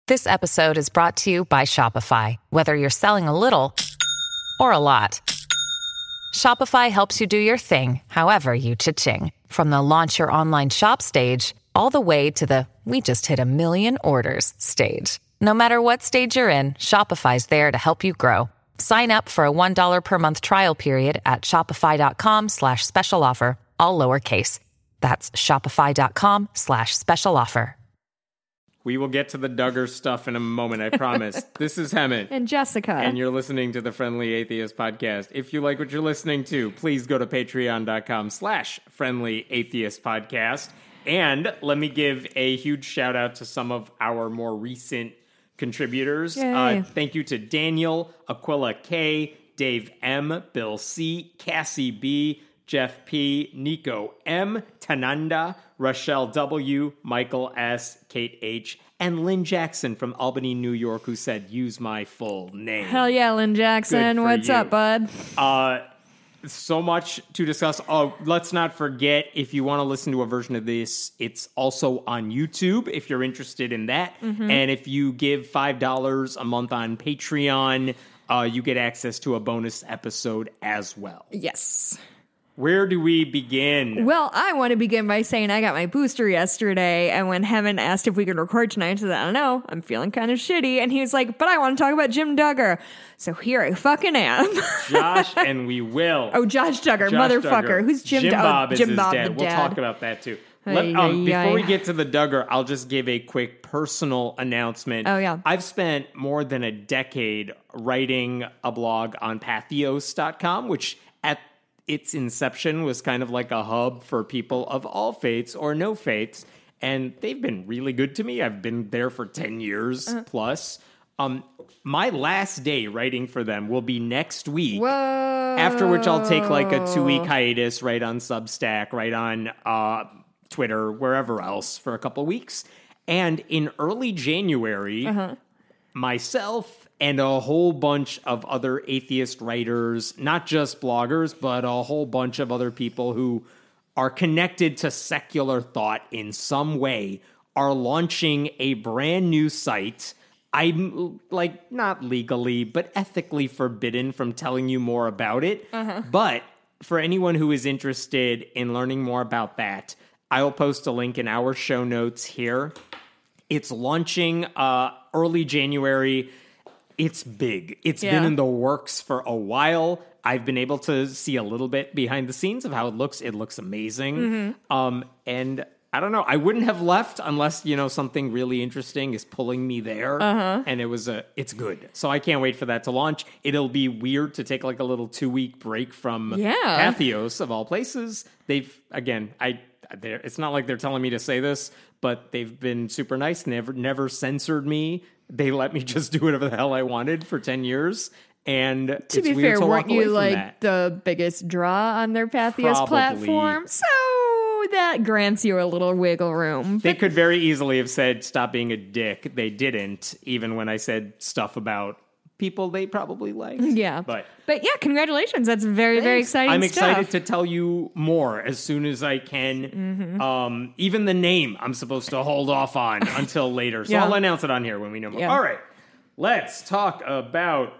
This episode is brought to you by Shopify. Whether you're selling a little or a lot, Shopify helps you do your thing, however you cha-ching. From the launch your online shop stage, all the way to the we just hit 1 million orders stage. No matter what stage you're in, Shopify's there to help you grow. Sign up for a $1 per month trial period at shopify.com/special offer, all lowercase. That's shopify.com/special offer. We will get to the Duggar stuff in a moment, I promise. This is Hemant. And Jessica. And you're listening to the Friendly Atheist Podcast. If you like what you're listening to, please go to patreon.com/Friendly Atheist Podcast. And let me give a huge shout out to some of our more recent contributors. Thank you to Daniel, Aquila K, Dave M, Bill C, Cassie B, Jeff P, Nico M, Tananda, Rochelle W, Michael S, Kate H, and Lynn Jackson from Albany, New York, who said, use my full name. Hell yeah, Lynn Jackson. What's up, bud? So much to discuss. Oh, let's not forget, if you want to listen to a version of this, it's also on YouTube if you're interested in that. Mm-hmm. And if you give $5 a month on Patreon, you get access to a bonus episode as well. Yes. Where do we begin? Well, I want to begin by saying I got my booster yesterday, and when Hemant asked if we could record tonight, I said, I don't know, I'm feeling kind of shitty, and he was like, but I want to talk about Jim Duggar. So here I fucking am. Josh, and we will. Oh, Josh Duggar, motherfucker. Duggar. Who's Jim Duggar? Jim Bob is Jim his Bob, dad. the We'll dad. talk about that, too. Before we get to the Duggar, I'll just give a quick personal announcement. Oh, yeah. I've spent more than a decade writing a blog on Patheos.com, which at its inception was kind of like a hub for people of all faiths or no faiths, and they've been really good to me. I've been there for 10 years plus. My last day writing for them will be next week. Whoa. After which I'll take like a 2-week hiatus, right on Substack, right on Twitter, wherever else for a couple weeks. And in early January, myself and a whole bunch of other atheist writers, not just bloggers, but a whole bunch of other people who are connected to secular thought in some way, are launching a brand new site. I'm like not legally, but ethically forbidden from telling you more about it. But for anyone who is interested in learning more about that, I will post a link in our show notes here. It's launching early January. It's big. It's been in the works for a while. I've been able to see a little bit behind the scenes of how it looks. It looks amazing. And I don't know. I wouldn't have left unless, something really interesting is pulling me there. And it's good. So I can't wait for that to launch. It'll be weird to take like a little 2-week break from Patheos of all places. It's not like they're telling me to say this, but they've been super nice. Never censored me. They let me just do whatever the hell I wanted for 10 years. And to be fair, weren't you like the biggest draw on their Patheos platform? So that grants you a little wiggle room. They could very easily have said, stop being a dick. They didn't, even when I said stuff about people they probably liked. Yeah. But yeah, congratulations. That's very, very exciting I'm stuff. excited to tell you more as soon as I can. Even the name I'm supposed to hold off on until later. So I'll announce it on here when we know more. All right. Let's talk about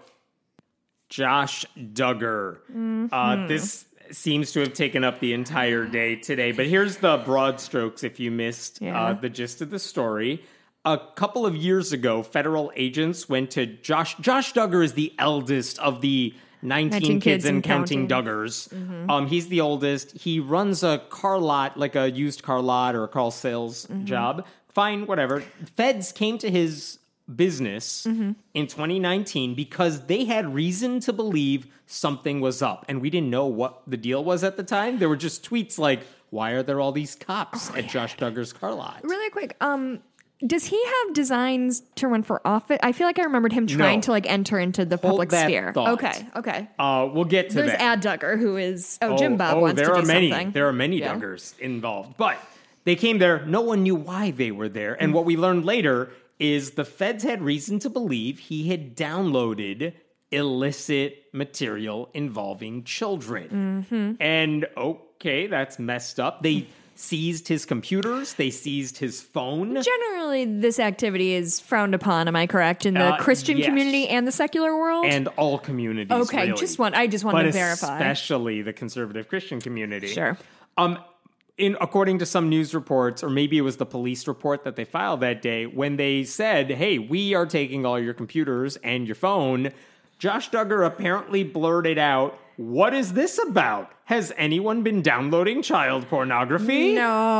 Josh Duggar. This seems to have taken up the entire day today. But here's the broad strokes if you missed the gist of the story. A couple of years ago, federal agents went to Josh. Josh Duggar is the eldest of the 19 kids and counting Duggars. He's the oldest. He runs a car lot, like a used car lot or a car sales job. Fine, whatever. Feds came to his business in 2019 because they had reason to believe something was up. And we didn't know what the deal was at the time. There were just tweets like, why are there all these cops at Josh Duggar's car lot? Really quick, does he have designs to run for office? I feel like I remembered him trying to enter into the public sphere. Thought. Okay. We'll get to There's that. Ad Duggar, who is Jim Bob wants to do something. There are many Duggars involved, but they came there. No one knew why they were there, and what we learned later is the feds had reason to believe he had downloaded illicit material involving children. And okay, that's messed up. seized his computers. They seized his phone. Generally, this activity is frowned upon, am I correct, in the Christian yes. community and the secular world? And all communities, okay, really. I just want to verify. Especially the conservative Christian community. Sure. According to some news reports, or maybe it was the police report that they filed that day, when they said, hey, we are taking all your computers and your phone, Josh Duggar apparently blurted out, what is this about? Has anyone been downloading child pornography?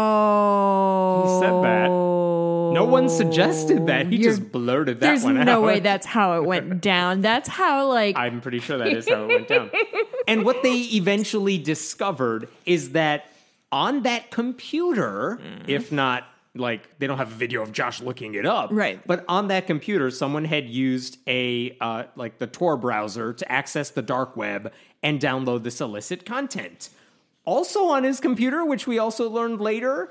No. He said that. No one suggested that. He just blurted that one out. There's no way that's how it went down. That's how, I'm pretty sure that is how it went down. And what they eventually discovered is that on that computer, if not, they don't have a video of Josh looking it up. Right. But on that computer, someone had used the Tor browser to access the dark web and download this illicit content. Also on his computer, which we also learned later,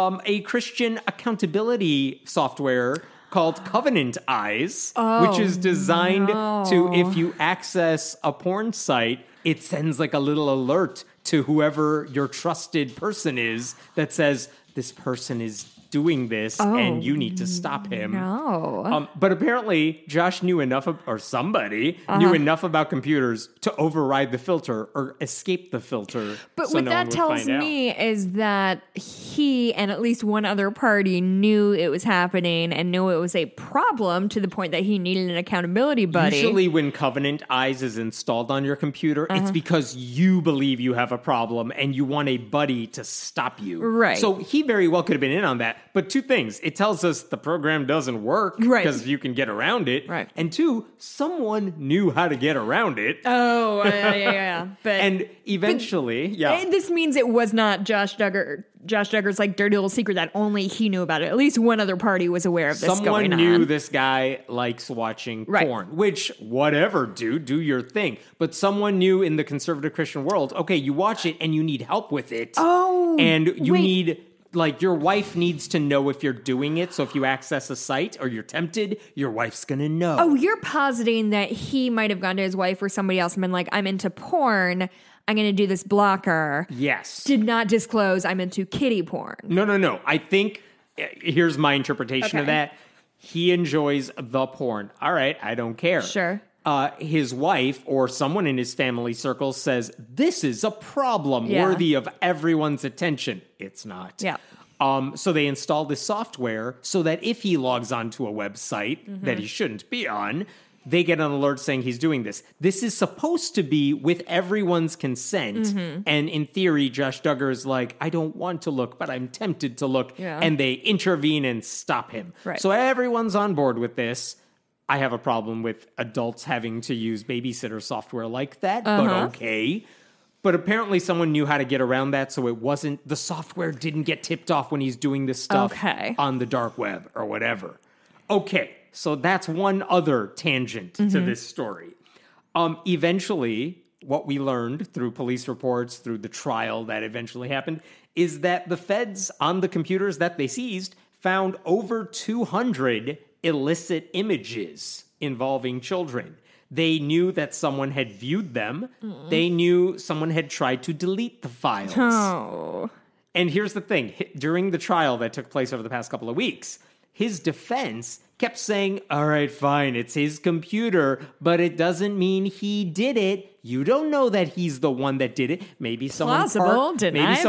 a Christian accountability software called Covenant Eyes, which is designed to, if you access a porn site, it sends a little alert to whoever your trusted person is that says, this person is doing this and you need to stop him. No. But apparently Josh knew enough or somebody knew enough about computers to override the filter or escape the filter. But so what no that one would tells find me is that he and at least one other party knew it was happening and knew it was a problem to the point that he needed an accountability buddy. Usually when Covenant Eyes is installed on your computer, it's because you believe you have a problem and you want a buddy to stop you. Right. So he very well could have been in on that. But two things. It tells us the program doesn't work because you can get around it. Right. And two, someone knew how to get around it. Oh, yeah. But And eventually, this means it was not Josh Duggar's dirty little secret that only he knew about it. At least one other party was aware of this someone going on. knew this guy likes watching porn, which, whatever, dude, do your thing. But someone knew in the conservative Christian world, okay, you watch it and you need help with it. Oh, and you need... your wife needs to know if you're doing it. So if you access a site or you're tempted, your wife's going to know. Oh, you're positing that he might have gone to his wife or somebody else and been like, I'm into porn. I'm going to do this blocker. Yes. Did not disclose I'm into kiddie porn. No. I think, here's my interpretation of that. He enjoys the porn. All right, I don't care. Sure. His wife or someone in his family circle says, this is a problem worthy of everyone's attention. It's not. Yeah. So they installed this software so that if he logs onto a website that he shouldn't be on, they get an alert saying he's doing this. This is supposed to be with everyone's consent. And in theory, Josh Duggar is like, I don't want to look, but I'm tempted to look. Yeah. And they intervene and stop him. Right. So everyone's on board with this. I have a problem with adults having to use babysitter software like that, but okay. But apparently someone knew how to get around that, so the software didn't get tipped off when he's doing this stuff on the dark web or whatever. Okay, so that's one other tangent to this story. Eventually, what we learned through police reports, through the trial that eventually happened, is that the feds on the computers that they seized found over 200 illicit images involving children. They knew that someone had viewed them. They knew someone had tried to delete the files. Oh. And here's the thing. During the trial that took place over the past couple of weeks, his defense kept saying, all right, fine, it's his computer, but it doesn't mean he did it. You don't know that he's the one that did it. Maybe someone parked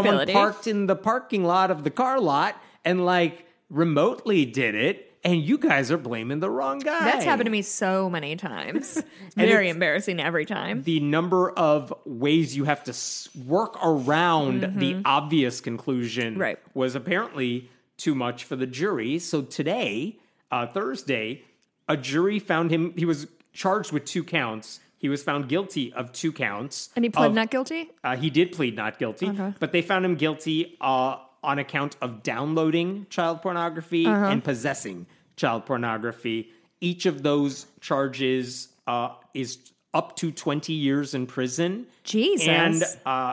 in the parking lot of the car lot and remotely did it. And you guys are blaming the wrong guy. That's happened to me so many times. Very embarrassing every time. The number of ways you have to work around the obvious conclusion was apparently too much for the jury. So today, Thursday, a jury found him. He was charged with 2 counts. He was found guilty of 2 counts. And he pled not guilty? He did plead not guilty. But they found him guilty on account of downloading child pornography and possessing child pornography. Each of those charges is up to 20 years in prison. Jesus. And a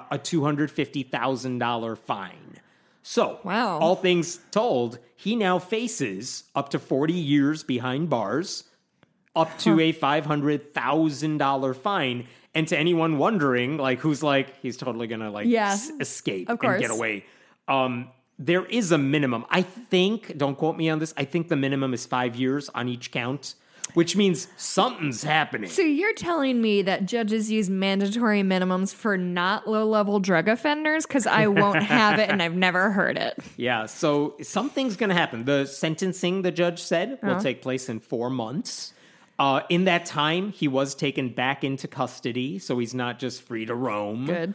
$250,000 fine. So, all things told, he now faces up to 40 years behind bars, up to a $500,000 fine. And to anyone wondering, who's he's totally going to escape and get away. There is a minimum. I think, don't quote me on this, I think the minimum is 5 years on each count, which means something's happening. So you're telling me that judges use mandatory minimums for not low-level drug offenders? Because I won't have it, and I've never heard it. Yeah, so something's going to happen. The sentencing, the judge said, will take place in 4 months. In that time, he was taken back into custody, so he's not just free to roam. Good.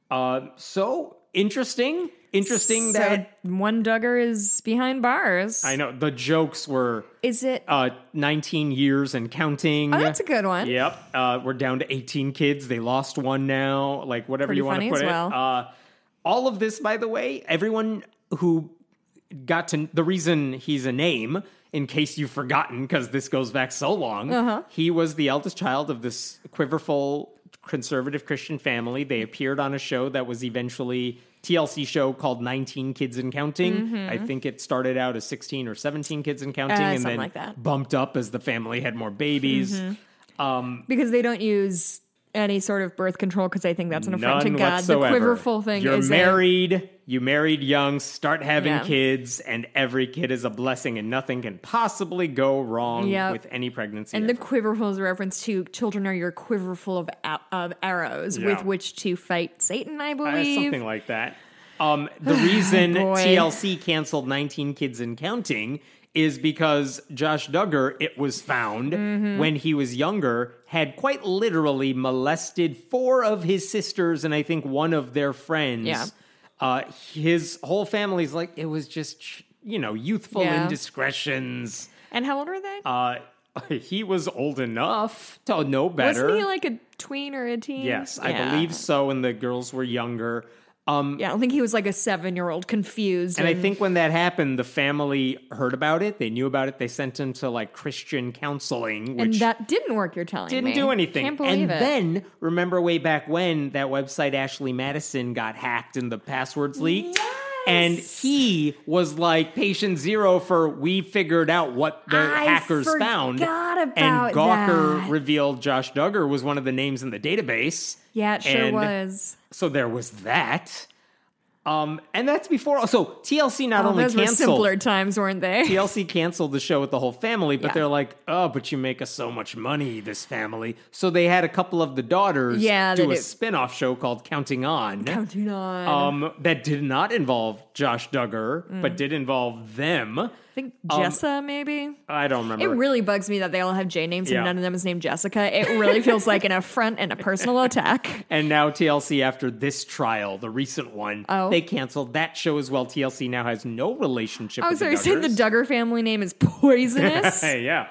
So interesting. Interesting So that... one Duggar is behind bars. I know, the jokes were... Is it? 19 years and counting. Oh, that's a good one. Yep. We're down to 18 kids. They lost one now. Like, whatever Pretty you want to funny put as it. well. All of this, by the way, everyone who got to... The reason he's a name, in case you've forgotten, because this goes back so long, he was the eldest child of this quiverful conservative Christian family. They appeared on a show that was eventually... TLC show called 19 Kids and Counting. I think it started out as 16 or 17 kids and counting and then like that. bumped up as the family had more babies. Because they don't use any sort of birth control because I think that's an affront to None God. whatsoever. The quiverful thing You're is married, you married young, start having Yeah. kids, and every kid is a blessing and nothing can possibly go wrong Yep. with any pregnancy. And the ever. quiverful is a reference to children are your quiverful of arrows Yeah. with which to fight Satan, I believe. Something like that. The reason Boy. TLC canceled 19 Kids and Counting is because Josh Duggar, it was found, when he was younger, had quite literally molested 4 of his sisters and I think one of their friends. Yeah. His whole family's like, it was just, youthful Yeah. indiscretions. And how old are they? He was old enough to know better. Wasn't he like a tween or a teen? Yes, I Yeah. believe so, and the girls were younger. Yeah, I don't think he was like a 7-year-old confused. And I think when that happened, the family heard about it. They knew about it. They sent him to like Christian counseling, and which that didn't work, you're telling me. didn't do anything. Can't believe and it. then, remember way back when that website Ashley Madison got hacked and the passwords leaked? Yes. And he was like patient zero for we figured out what the hackers found. Forgot about And Gawker that. revealed Josh Duggar was one of the names in the database. Yeah, it sure And was. So there was that. And that's before. So TLC not only Those were canceled. simpler times, weren't they? TLC canceled the show with the whole family, but Yeah. they're like, oh, but you make us so much money, this family. So they had a couple of the daughters Yeah, do they a do. spin-off show called Counting On. Counting on. That did not involve Josh Duggar, but did involve them. I think Jessa, maybe? I don't remember. It really bugs me that they all have J names Yeah. and none of them is named Jessica. It really feels like an affront and a personal attack. And now TLC, after this trial, the recent one, they canceled that show as well. TLC now has no relationship with So the you're saying the Duggars. Duggar family name is poisonous? Hey, yeah.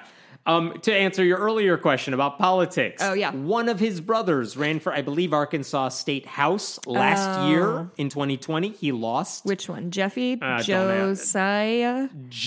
To answer your earlier question about politics. Oh, yeah. One of his brothers ran for, I believe, Arkansas State House last year in 2020. He lost. Which one? Jeffy? don't have it. Josiah?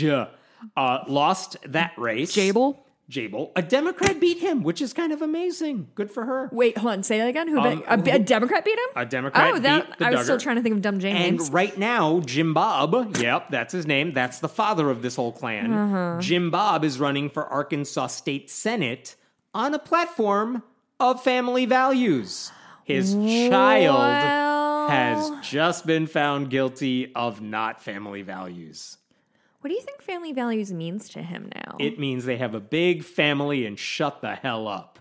Lost that race. Jabel? Jabel. A Democrat beat him, which is kind of amazing. Good for her. Wait, hold on. Say that again. A Democrat beat him? A Democrat Oh, that beat the I was still Duggar. trying to think of dumb J And names. right now, Jim Bob, yep, that's his name. That's the father of this whole clan. Uh-huh. Jim Bob is running for Arkansas State Senate on a platform of family values. His child Well- has just been found guilty of not family values. What do you think family values means to him now? It means they have a big family and shut the hell up.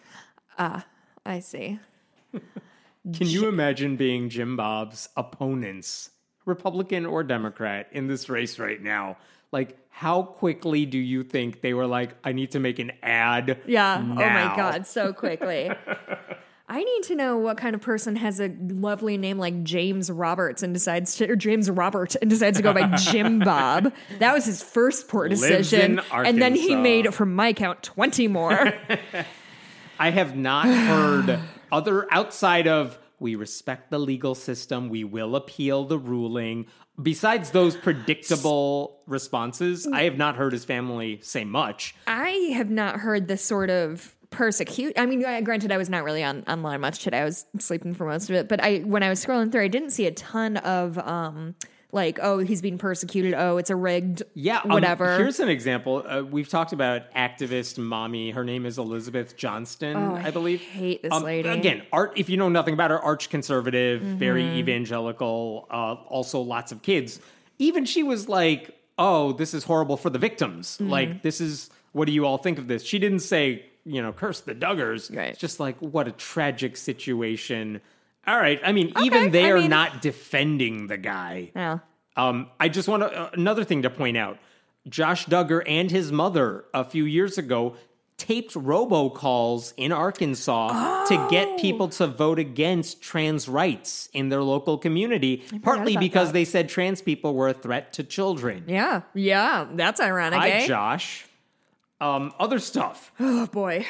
I see. Can you imagine being Jim Bob's opponents, Republican or Democrat, in this race right now? Like, how quickly do you think they were like, I need to make an ad? Yeah. now. Oh my God. So quickly. I need to know what kind of person has a lovely name like James Roberts and decides to, or James Robert and decides to go by Jim Bob. That was his first poor Lives decision. in And then he Arkansas. made, from my count, 20 more. I have not heard outside of, we respect the legal system, we will appeal the ruling. Besides those predictable responses, I have not heard his family say much. I have not heard this sort of persecute. I mean, granted, I was not really online much today. I was sleeping for most of it. But when I was scrolling through, I didn't see a ton of like, oh, he's being persecuted. Oh, it's a rigged whatever. Here's an example. We've talked about activist mommy. Her name is Elizabeth Johnston, I believe. I hate this lady. Again, if you know nothing about her, arch conservative, very evangelical, also lots of kids. Even she was like, oh, this is horrible for the victims. Like, this is, what do you all think of this? She didn't say, curse the Duggars. Right. It's just like, what a tragic situation. All right. I mean, even they are not defending the guy. Yeah. I just want another thing to point out. Josh Duggar and his mother a few years ago taped robocalls in Arkansas to get people to vote against trans rights in their local community, partly because they said trans people were a threat to children. Yeah. Yeah. That's ironic, Hi, Josh. Other stuff. Oh, boy.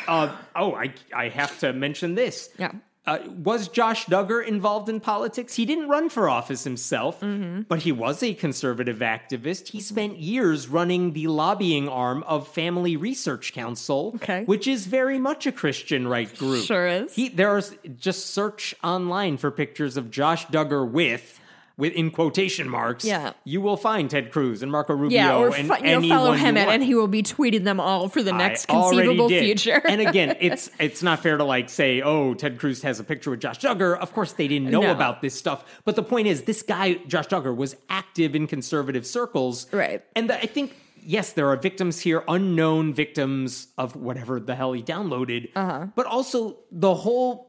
I have to mention this. Yeah. Was Josh Duggar involved in politics? He didn't run for office himself, but he was a conservative activist. He spent years running the lobbying arm of Family Research Council, which is very much a Christian right group. Sure is. There's just search online for pictures of Josh Duggar with in quotation marks, you will find Ted Cruz and Marco Rubio and anyone follow him you want. and he will be tweeting them all for the next conceivable future. And again, it's not fair to like say, oh, Ted Cruz has a picture with Josh Duggar. Of course, they didn't know about this stuff. But the point is, this guy, Josh Duggar, was active in conservative circles. Right. And I think, yes, there are victims here, unknown victims of whatever the hell he downloaded. But also the whole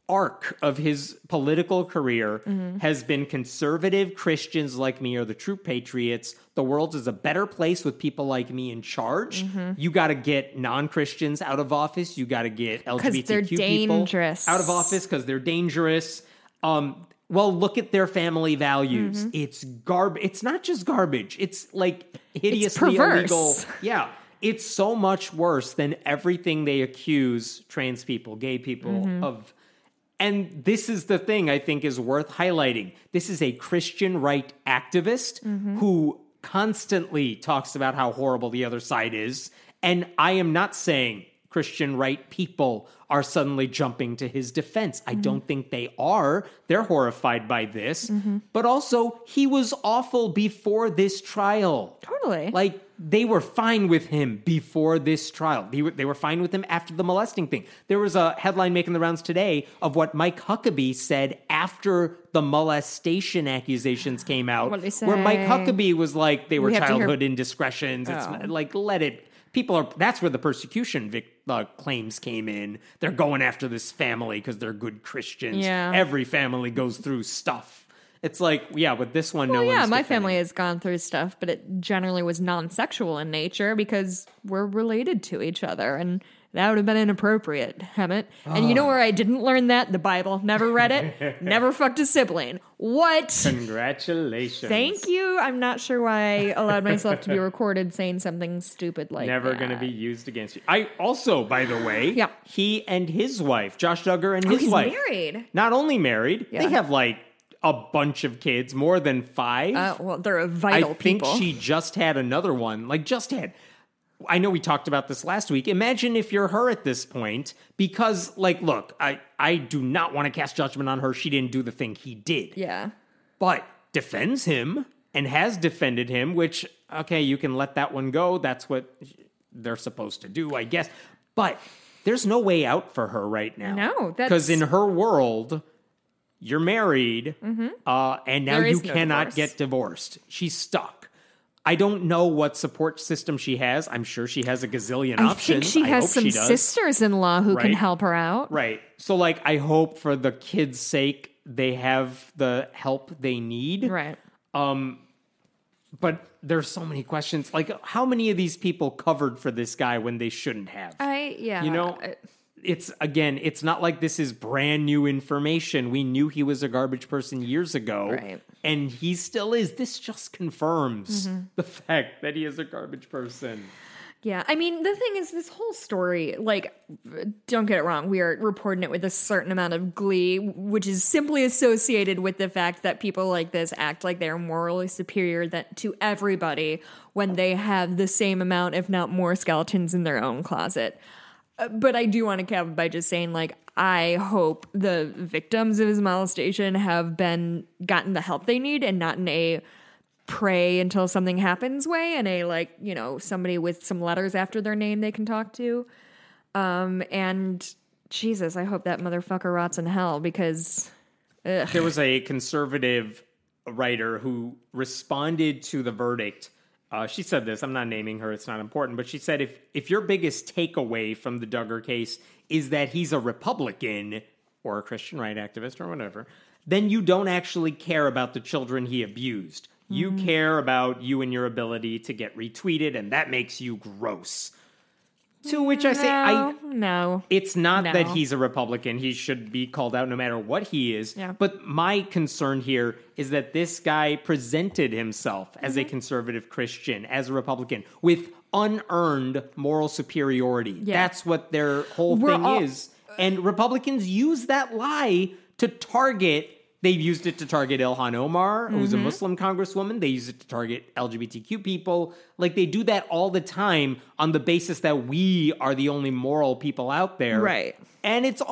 arc of his political career has been conservative Christians like me are the true patriots. The world is a better place with people like me in charge. You got to get non-Christians out of office. You got to get LGBTQ people out of office because they're dangerous. Well, look at their family values. It's garbage. It's not just garbage. It's like hideously illegal. Yeah. It's so much worse than everything they accuse trans people, gay people of. And this is the thing I think is worth highlighting. This is a Christian right activist who constantly talks about how horrible the other side is. And I am not saying Christian right people are suddenly jumping to his defense. I don't think they are. They're horrified by this. But also, he was awful before this trial. Totally. Like, they were fine with him before this trial. They were fine with him after the molesting thing. There was a headline making the rounds today of what Mike Huckabee said after the molestation accusations came out. What did he say? Where Mike Huckabee was like, they were childhood indiscretions. It's like, let it... That's where the persecution claims came in. They're going after this family because they're good Christians. Yeah. Every family goes through stuff. It's like, yeah, with this one, no one's my defending. family has gone through stuff, but it generally was non-sexual in nature because we're related to each other, and that would have been inappropriate, Hemet. And you know where I didn't learn that? The Bible. Never read it. Never fucked a sibling. What? Congratulations. Thank you. I'm not sure why I allowed myself to be recorded saying something stupid like Never that. going to be used against you. I also, by the way, Yeah. he and his wife, Josh Duggar and his wife. Married. Not only married, they have like a bunch of kids, more than 5. Well, they're a vital people. I think she just had another one. I know we talked about this last week. Imagine if you're her at this point, because, like, look, I do not want to cast judgment on her. She didn't do the thing he did. Yeah. But defends him and has defended him, which, okay, you can let that one go. That's what they're supposed to do, I guess. But there's no way out for her right now. No, because in her world, you're married, and now you cannot get divorced. She's stuck. I don't know what support system she has. I'm sure she has a gazillion options. I think she has some sisters-in-law who can help her out. Right. So, like, I hope for the kids' sake they have the help they need. Right. But there's so many questions. Like, how many of these people covered for this guy when they shouldn't have? You know, it's not like this is brand new information. We knew he was a garbage person years ago. Right. And he still is. This just confirms the fact that he is a garbage person. Yeah, I mean, the thing is, this whole story, like, don't get it wrong, we are reporting it with a certain amount of glee, which is simply associated with the fact that people like this act like they're morally superior to everybody when they have the same amount, if not more, skeletons in their own closet. But I do want to cap by just saying, like, I hope the victims of his molestation have gotten the help they need and not in a pray until something happens way, and a like, you know, somebody with some letters after their name they can talk to. And Jesus, I hope that motherfucker rots in hell because There was a conservative writer who responded to the verdict. She said this, I'm not naming her, it's not important, but she said if your biggest takeaway from the Duggar case is that he's a Republican or a Christian right activist or whatever, then you don't actually care about the children he abused. You care about you and your ability to get retweeted, and that makes you gross. To which I say, no. It's not that he's a Republican. He should be called out no matter what he is. Yeah. But my concern here is that this guy presented himself as a conservative Christian, as a Republican, with unearned moral superiority. Yeah. That's what their whole thing is. And Republicans use that lie to target. They've used it to target Ilhan Omar, who's a Muslim congresswoman. They use it to target LGBTQ people. Like, they do that all the time on the basis that we are the only moral people out there. Right. And it's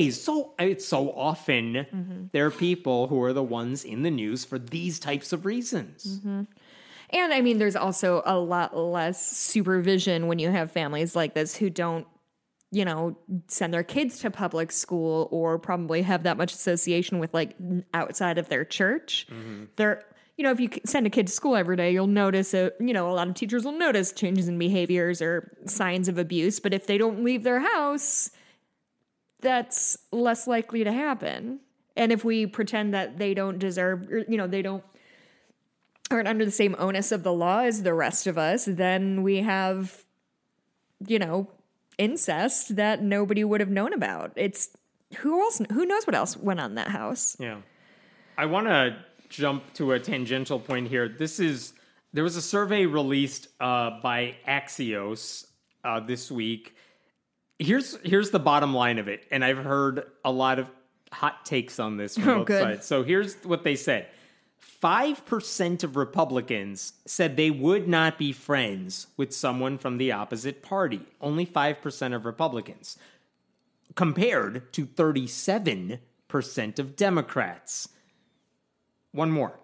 so often there are people who are the ones in the news for these types of reasons. And I mean, there's also a lot less supervision when you have families like this who don't, you know, send their kids to public school or probably have that much association with like outside of their church. They're, you know, if you send a kid to school every day, you'll notice, a lot of teachers will notice changes in behaviors or signs of abuse. But if they don't leave their house, that's less likely to happen. And if we pretend that they don't deserve, or, you know, they aren't under the same onus of the law as the rest of us, then we have, you know, incest that nobody would have known about. It's who knows what else went on in that house. Yeah. I want to jump to a tangential point here. There was a survey released by Axios this week. Here's the bottom line of it, and I've heard a lot of hot takes on this from both sides. So here's what they said. 5% of Republicans said they would not be friends with someone from the opposite party. Only 5% of Republicans, compared to 37% of Democrats. One more.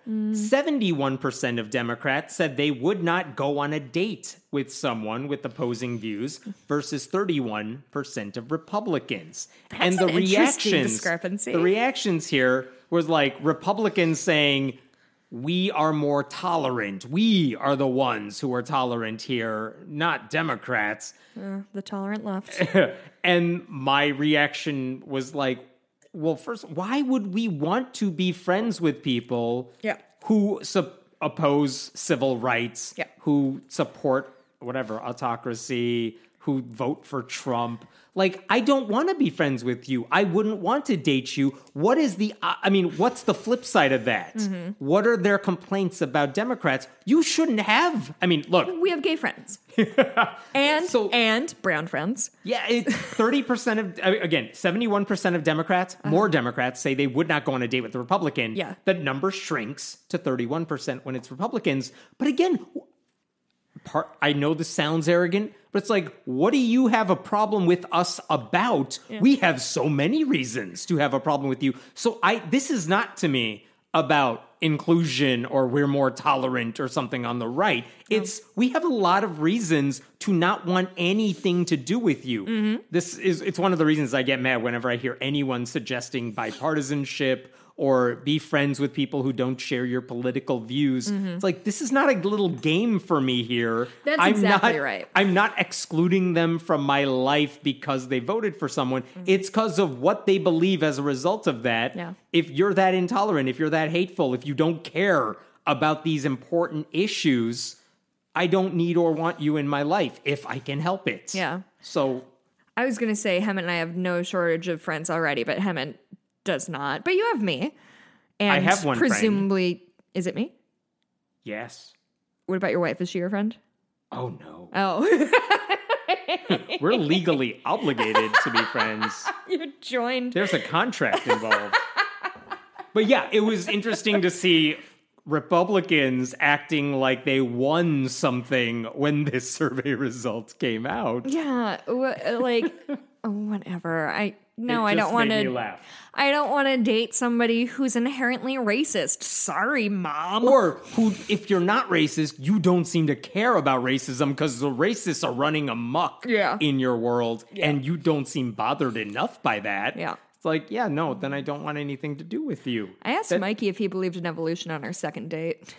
71% of Democrats said they would not go on a date with someone with opposing views versus 31% of Republicans. That's and an interesting discrepancy. The reactions here was like Republicans saying, we are more tolerant. We are the ones who are tolerant here, not Democrats. The tolerant left. And my reaction was like, well, first, why would we want to be friends with people who oppose civil rights, who support whatever, autocracy, who vote for Trump? Like, I don't want to be friends with you. I wouldn't want to date you. What's the flip side of that? What are their complaints about Democrats? You shouldn't have. I mean, look. We have gay friends. and brown friends. Yeah, it's 30% of, again, 71% of Democrats, more Democrats say they would not go on a date with a Republican. Yeah. That number shrinks to 31% when it's Republicans. But again, I know this sounds arrogant, but it's like, what do you have a problem with us about? Yeah. We have so many reasons to have a problem with you. So this is not to me about inclusion or we're more tolerant or something on the right. We have a lot of reasons to not want anything to do with you. It's one of the reasons I get mad whenever I hear anyone suggesting bipartisanship or be friends with people who don't share your political views. It's like, this is not a little game for me here. That's exactly right. I'm not excluding them from my life because they voted for someone. It's because of what they believe as a result of that. Yeah. If you're that intolerant, if you're that hateful, if you don't care about these important issues, I don't need or want you in my life if I can help it. Yeah. So I was going to say Hemant and I have no shortage of friends already, but Hemant does not. But you have me. And I have one presumably, friend. Is it me? Yes. What about your wife? Is she your friend? Oh, no. Oh. We're legally obligated to be friends. You're joined. There's a contract involved. But yeah, it was interesting to see Republicans acting like they won something when this survey result came out. Yeah, like, whatever. No, It I just don't want made me to. laugh. I don't want to date somebody who's inherently racist. Sorry, Mom. Or who, if you're not racist, you don't seem to care about racism because the racists are running amok in your world, and you don't seem bothered enough by that. Yeah. It's like, yeah, no, then I don't want anything to do with you. I asked Mikey if he believed in evolution on our second date.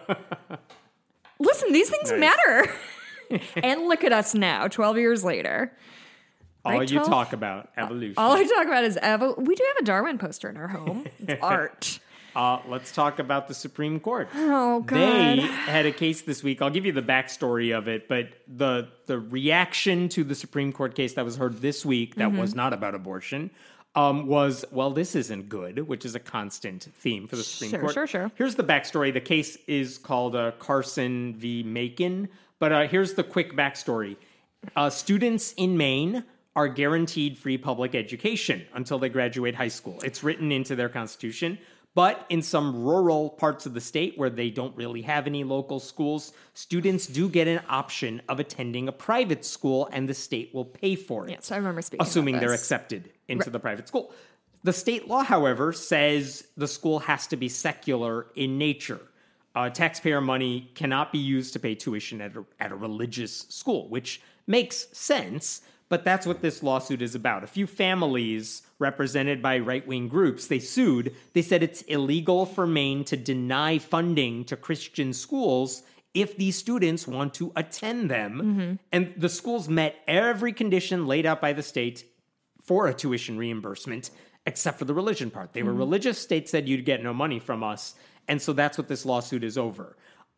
Listen, these things matter. And look at us now, 12 years later. All Right, you 12? talk about, evolution. All I talk about is we do have a Darwin poster in our home. It's art. Let's talk about the Supreme Court. Oh, God. They had a case this week. I'll give you the backstory of it, but the reaction to the Supreme Court case that was heard this week that was not about abortion was, well, this isn't good, which is a constant theme for the Supreme Court. Sure. Here's the backstory. The case is called Carson v. Macon, but here's the quick backstory. Students in Maine are guaranteed free public education until they graduate high school. It's written into their constitution. But in some rural parts of the state where they don't really have any local schools, students do get an option of attending a private school, and the state will pay for it. Yes, I remember speaking assuming about they're this. accepted into the private school. The state law, however, says the school has to be secular in nature. Taxpayer money cannot be used to pay tuition at a religious school, which makes sense. But that's what this lawsuit is about. A few families represented by right-wing groups, they sued. They said it's illegal for Maine to deny funding to Christian schools if these students want to attend them. And the schools met every condition laid out by the state for a tuition reimbursement, except for the religion part. They were religious. State said you'd get no money from us. And so that's what this lawsuit is over.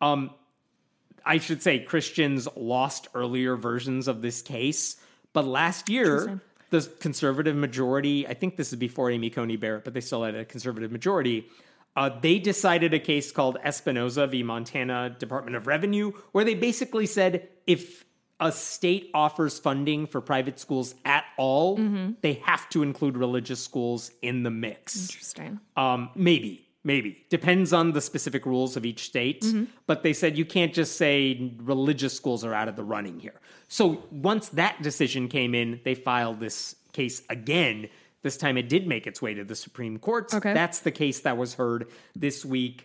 I should say Christians lost earlier versions of this case. But last year, the conservative majority, I think this is before Amy Coney Barrett, but they still had a conservative majority, they decided a case called Espinoza v. Montana Department of Revenue, where they basically said if a state offers funding for private schools at all, they have to include religious schools in the mix. Interesting. Maybe. Depends on the specific rules of each state. But they said you can't just say religious schools are out of the running here. So once that decision came in, they filed this case again. This time it did make its way to the Supreme Court. Okay. That's the case that was heard this week.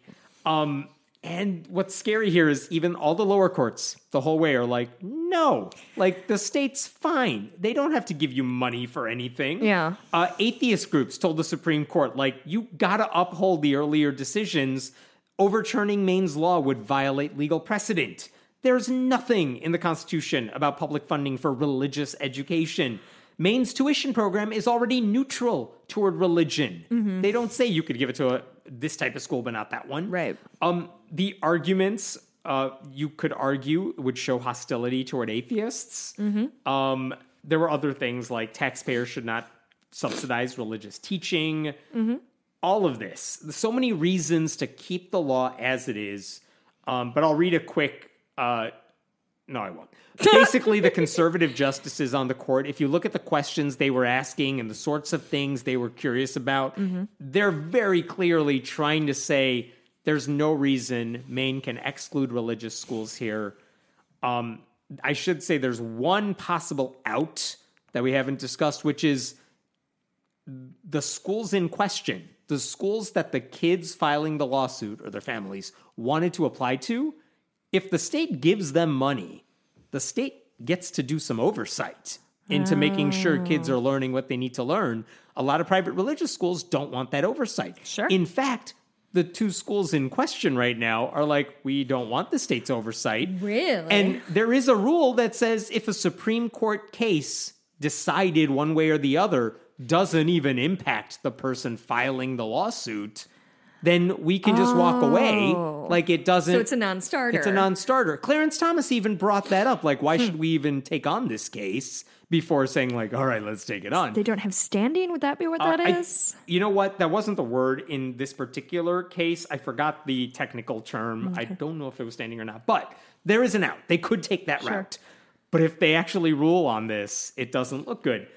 And what's scary here is even all the lower courts the whole way are like, no, like the state's fine. They don't have to give you money for anything. Yeah. Atheist groups told the Supreme Court, like, you got to uphold the earlier decisions. Overturning Maine's law would violate legal precedent. There's nothing in the Constitution about public funding for religious education. Maine's tuition program is already neutral toward religion. They don't say you could give it to this type of school, but not that one. Right. The arguments, you could argue, would show hostility toward atheists. There were other things like taxpayers should not subsidize religious teaching. All of this. There's so many reasons to keep the law as it is. But I'll read a quick... no, I won't. Basically, the conservative justices on the court, if you look at the questions they were asking and the sorts of things they were curious about, they're very clearly trying to say there's no reason Maine can exclude religious schools here. I should say there's one possible out that we haven't discussed, which is the schools in question, the schools that the kids filing the lawsuit or their families wanted to apply to. If the state gives them money, the state gets to do some oversight into making sure kids are learning what they need to learn. A lot of private religious schools don't want that oversight. Sure. In fact, the two schools in question right now are like, we don't want the state's oversight. Really? And there is a rule that says if a Supreme Court case decided one way or the other doesn't even impact the person filing the lawsuit, then we can just walk away. Like it doesn't. So it's a non-starter. It's a non-starter. Clarence Thomas even brought that up. Like, why should we even take on this case before saying like, all right, let's take it on? They don't have standing? Would that be what that is? You know what? That wasn't the word in this particular case. I forgot the technical term. I don't know if it was standing or not. But there is an out. They could take that route. But if they actually rule on this, it doesn't look good.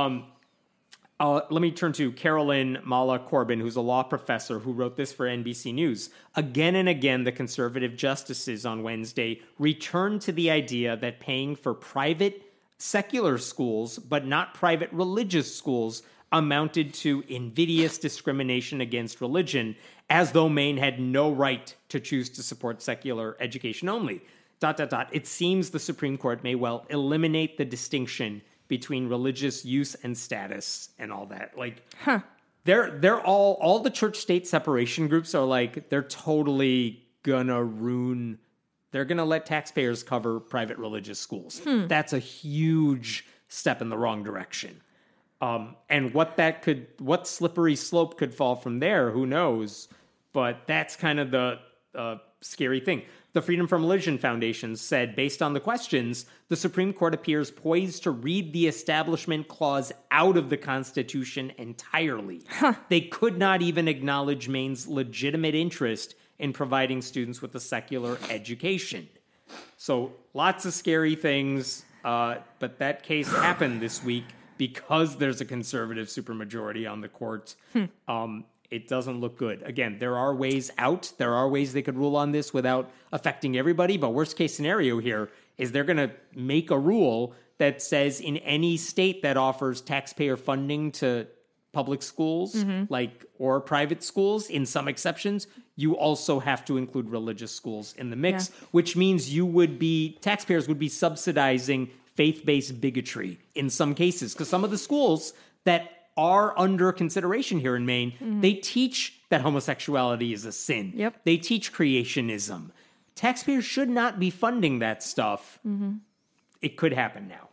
Let me turn to Carolyn Mala Corbin, who's a law professor who wrote this for NBC News. Again and again, the conservative justices on Wednesday returned to the idea that paying for private secular schools, but not private religious schools, amounted to invidious discrimination against religion, as though Maine had no right to choose to support secular education only. ... It seems the Supreme Court may well eliminate the distinction between religious use and status and all that. Like, they're all the church-state separation groups are like, they're totally gonna ruin... They're gonna let taxpayers cover private religious schools. That's a huge step in the wrong direction. And what slippery slope could fall from there, who knows? But that's kind of the scary thing. The Freedom from Religion Foundation said, based on the questions, the Supreme Court appears poised to read the Establishment Clause out of the Constitution entirely. They could not even acknowledge Maine's legitimate interest in providing students with a secular education. So lots of scary things, but that case happened this week because there's a conservative supermajority on the court. It doesn't look good. Again, there are ways out. There are ways they could rule on this without affecting everybody. But worst case scenario here is they're going to make a rule that says in any state that offers taxpayer funding to public schools, or private schools, in some exceptions, you also have to include religious schools in the mix, which means taxpayers would be subsidizing faith-based bigotry in some cases. Because some of the schools that are under consideration here in Maine, they teach that homosexuality is a sin. Yep. They teach creationism. Taxpayers should not be funding that stuff. It could happen now.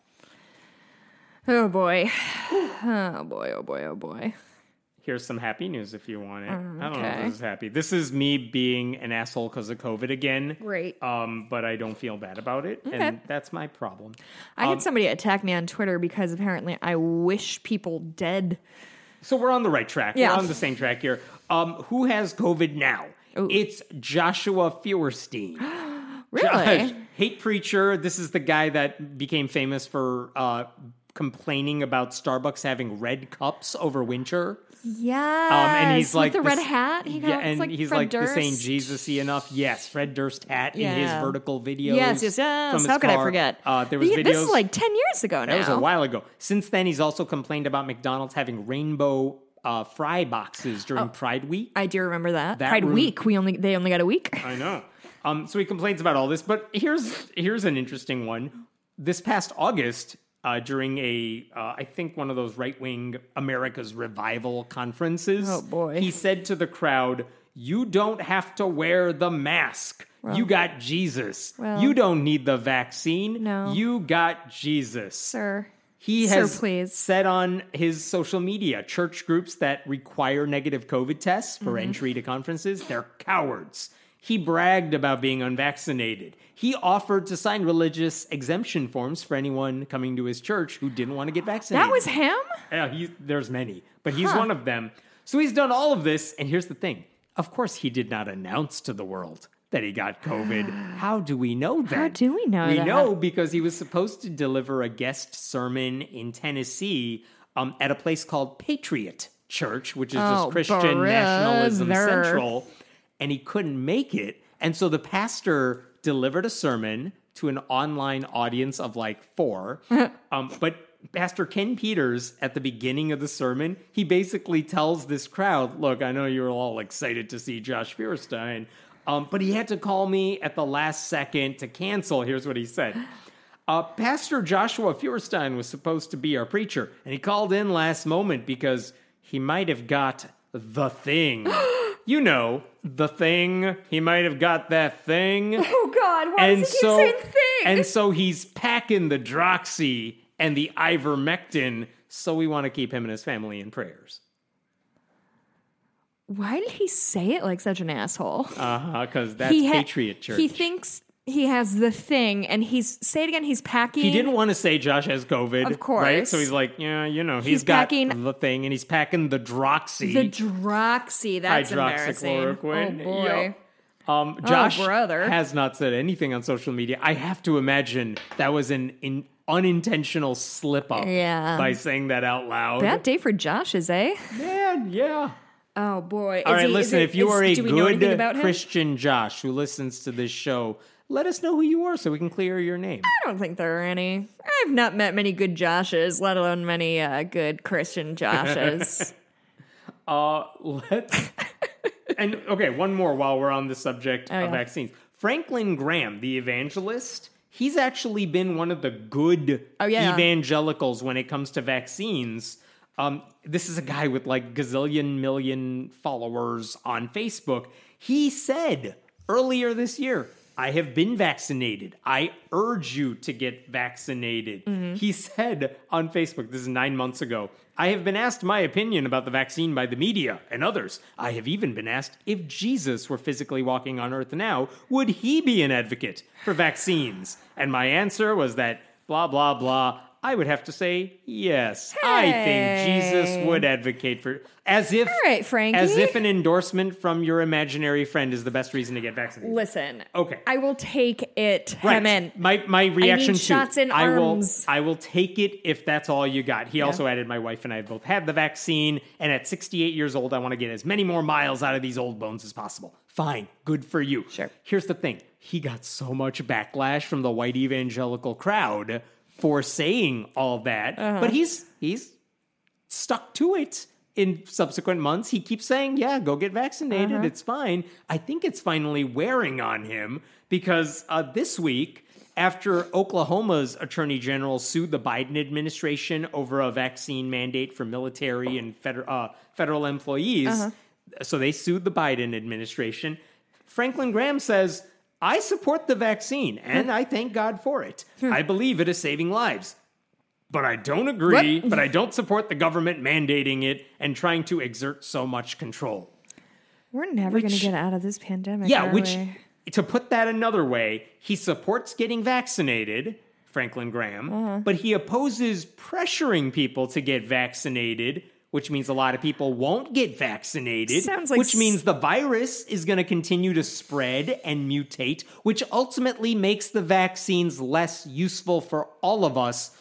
Oh, boy. Oh, boy, oh, boy, oh, boy. Here's some happy news if you want it. I don't know if this is happy. This is me being an asshole because of COVID again. Great. But I don't feel bad about it, and that's my problem. I had somebody attack me on Twitter because apparently I wish people dead. So we're on the right track. Yeah. We're on the same track here. Who has COVID now? Ooh. It's Joshua Feuerstein. Really? Hate preacher. This is the guy that became famous for complaining about Starbucks having red cups over winter. Yeah. And he's like with the this, red hat. He's Fred like Durst. this ain't Jesus-y enough. Yes, Fred Durst hat in his vertical videos. Yes. From his How could I car. forget? There was videos. This is like 10 years ago now. That was a while ago. Since then, he's also complained about McDonald's having rainbow fry boxes during Pride Week. I do remember that. That Pride room- Week. They only got a week. I know. So he complains about all this, but here's an interesting one. This past August, during I think one of those right-wing America's Revival conferences. Oh, boy. He said to the crowd, "You don't have to wear the mask. Well, you got Jesus. well, you don't need the vaccine. No. You got Jesus." Sir. He Sir, has please. said on his social media, church groups that require negative COVID tests for entry to conferences, they're cowards. He bragged about being unvaccinated. He offered to sign religious exemption forms for anyone coming to his church who didn't want to get vaccinated. That was him? Yeah, there's many, but he's one of them. So he's done all of this, and here's the thing. Of course, he did not announce to the world that he got COVID. How do we know that? How do we know We that? know because he was supposed to deliver a guest sermon in Tennessee at a place called Patriot Church, which is just Christian Nationalism brother. Central, and he couldn't make it. And so the pastor delivered a sermon to an online audience of like 4. But Pastor Ken Peters, at the beginning of the sermon, he basically tells this crowd, look, I know you're all excited to see Josh Feuerstein, but he had to call me at the last second to cancel. Here's what he said. Pastor Joshua Feuerstein was supposed to be our preacher, and he called in last moment because he might have got the thing. You know, the thing. He might have got that thing. Oh, God. Why does he keep saying thing? And so he's packing the Droxy and the ivermectin, so we want to keep him and his family in prayers. Why did he say it like such an asshole? Because that's Patriot Church. He thinks he has the thing, and say it again, he's packing. He didn't want to say Josh has COVID. Of course. Right? So he's like, yeah, you know, he's got the thing, and he's packing the Droxy. The Droxy, that's embarrassing. Hydroxychloroquine. Oh, boy. Yep. Josh brother. has not said anything on social media. I have to imagine that was an unintentional slip-up by saying that out loud. Bad day for Josh's, eh? Man, yeah. Oh, boy. All right, listen, if you are a do we know anything good about him? Christian Josh who listens to this show, let us know who you are so we can clear your name. I don't think there are any. I've not met many good Joshes, let alone many good Christian Joshes. Let's... And, okay, one more while we're on the subject of vaccines. Franklin Graham, the evangelist, he's actually been one of the good evangelicals when it comes to vaccines. This is a guy with like gazillion million followers on Facebook. He said earlier this year, I have been vaccinated. I urge you to get vaccinated. He said on Facebook, this is 9 months ago, I have been asked my opinion about the vaccine by the media and others. I have even been asked if Jesus were physically walking on earth now, would he be an advocate for vaccines? And my answer was that blah, blah, blah. I would have to say yes. Hey. I think Jesus would advocate for, as if, All right, Frankie. as if an endorsement from your imaginary friend is the best reason to get vaccinated. Listen. Okay. I will take it. Right. Hemen. My reaction need to shots in arms. I will take it if that's all you got. He also added, my wife and I both had the vaccine, and at 68 years old, I want to get as many more miles out of these old bones as possible. Fine. Good for you. Sure. Here's the thing. He got so much backlash from the white evangelical crowd for saying all that, but he's stuck to it in subsequent months. He keeps saying, yeah, go get vaccinated. It's fine. I think it's finally wearing on him because this week, after Oklahoma's attorney general sued the Biden administration over a vaccine mandate for military and federal employees, so they sued the Biden administration. Franklin Graham says, I support the vaccine, and I thank God for it. I believe it is saving lives. But I don't agree, but I don't support the government mandating it and trying to exert so much control. We're never going to get out of this pandemic, Yeah, are which, we? to put that another way, he supports getting vaccinated, Franklin Graham, but he opposes pressuring people to get vaccinated, which means a lot of people won't get vaccinated, Sounds like which means the virus is going to continue to spread and mutate, which ultimately makes the vaccines less useful for all of us.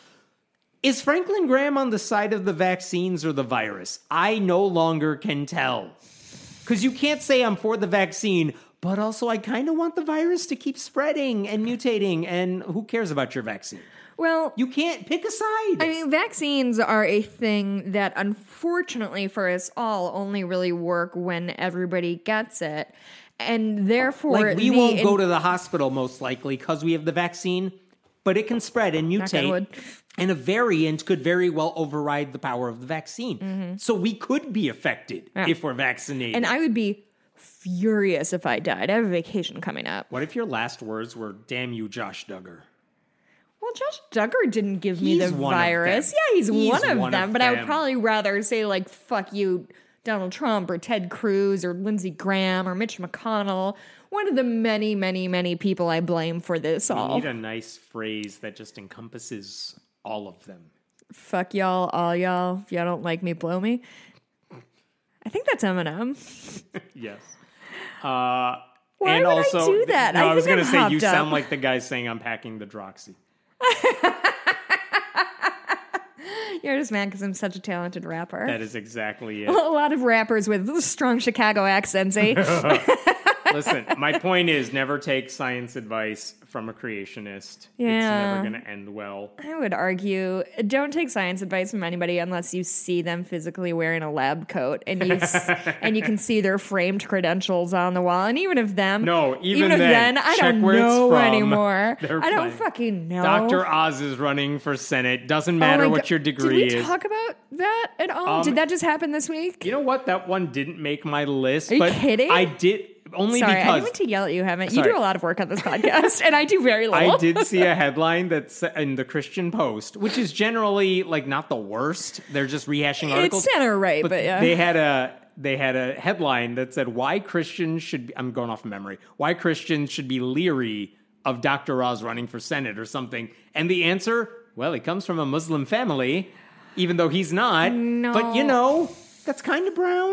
Is Franklin Graham on the side of the vaccines or the virus? I no longer can tell. Because you can't say I'm for the vaccine, but also I kind of want the virus to keep spreading and mutating, and who cares about your vaccine? Well, You can't pick a side. I mean, vaccines are a thing that, unfortunately for us all, only really work when everybody gets it. And therefore, Like, we won't go to the hospital most likely because we have the vaccine, but it can spread and Knock on wood. mutate. And a variant could very well override the power of the vaccine. So we could be affected if we're vaccinated. And I would be furious if I died. I have a vacation coming up. What if your last words were, damn you, Josh Duggar? Well, Josh Duggar didn't give me He's the one of virus. them. Yeah, he's He's one one of of them. But I would them. probably rather say, like, fuck you, Donald Trump or Ted Cruz or Lindsey Graham or Mitch McConnell. One of the many, many, many people I blame for this We all. need a nice phrase that just encompasses all of them. Fuck y'all, all y'all. If y'all don't like me, blow me. I think that's Eminem. Yes. Why and would also, I do that? No, I was think going to I'm say, you hopped up. sound like the guy saying I'm packing the Droxy. You're just mad because I'm such a talented rapper. That is exactly it. A lot of rappers with strong Chicago accents, eh? Listen, my point is never take science advice from a creationist. Yeah. It's never going to end well. I would argue, don't take science advice from anybody unless you see them physically wearing a lab coat and you can see their framed credentials on the wall. And even if them, No, even if then, I check don't where it's know from. anymore. They're I don't fine. fucking know. Dr. Oz is running for Senate. Doesn't Oh matter my what God. your degree Did we is. talk about that at all? Did that just happen this week? You know what? That one didn't make my list. Are you but kidding? I did only Sorry, I because didn't mean to yell at you, Hammett. You Sorry. do a lot of work on this podcast, and I do very little. I did see a headline that's in the Christian Post, which is generally like not the worst. They're just rehashing articles. It's center right, but yeah. They had a headline that said why Christians should be, I'm going off memory. Why Christians should be leery of Dr. Oz running for Senate or something. And the answer, well, he comes from a Muslim family, even though he's not. No. But you know, that's kind of brown.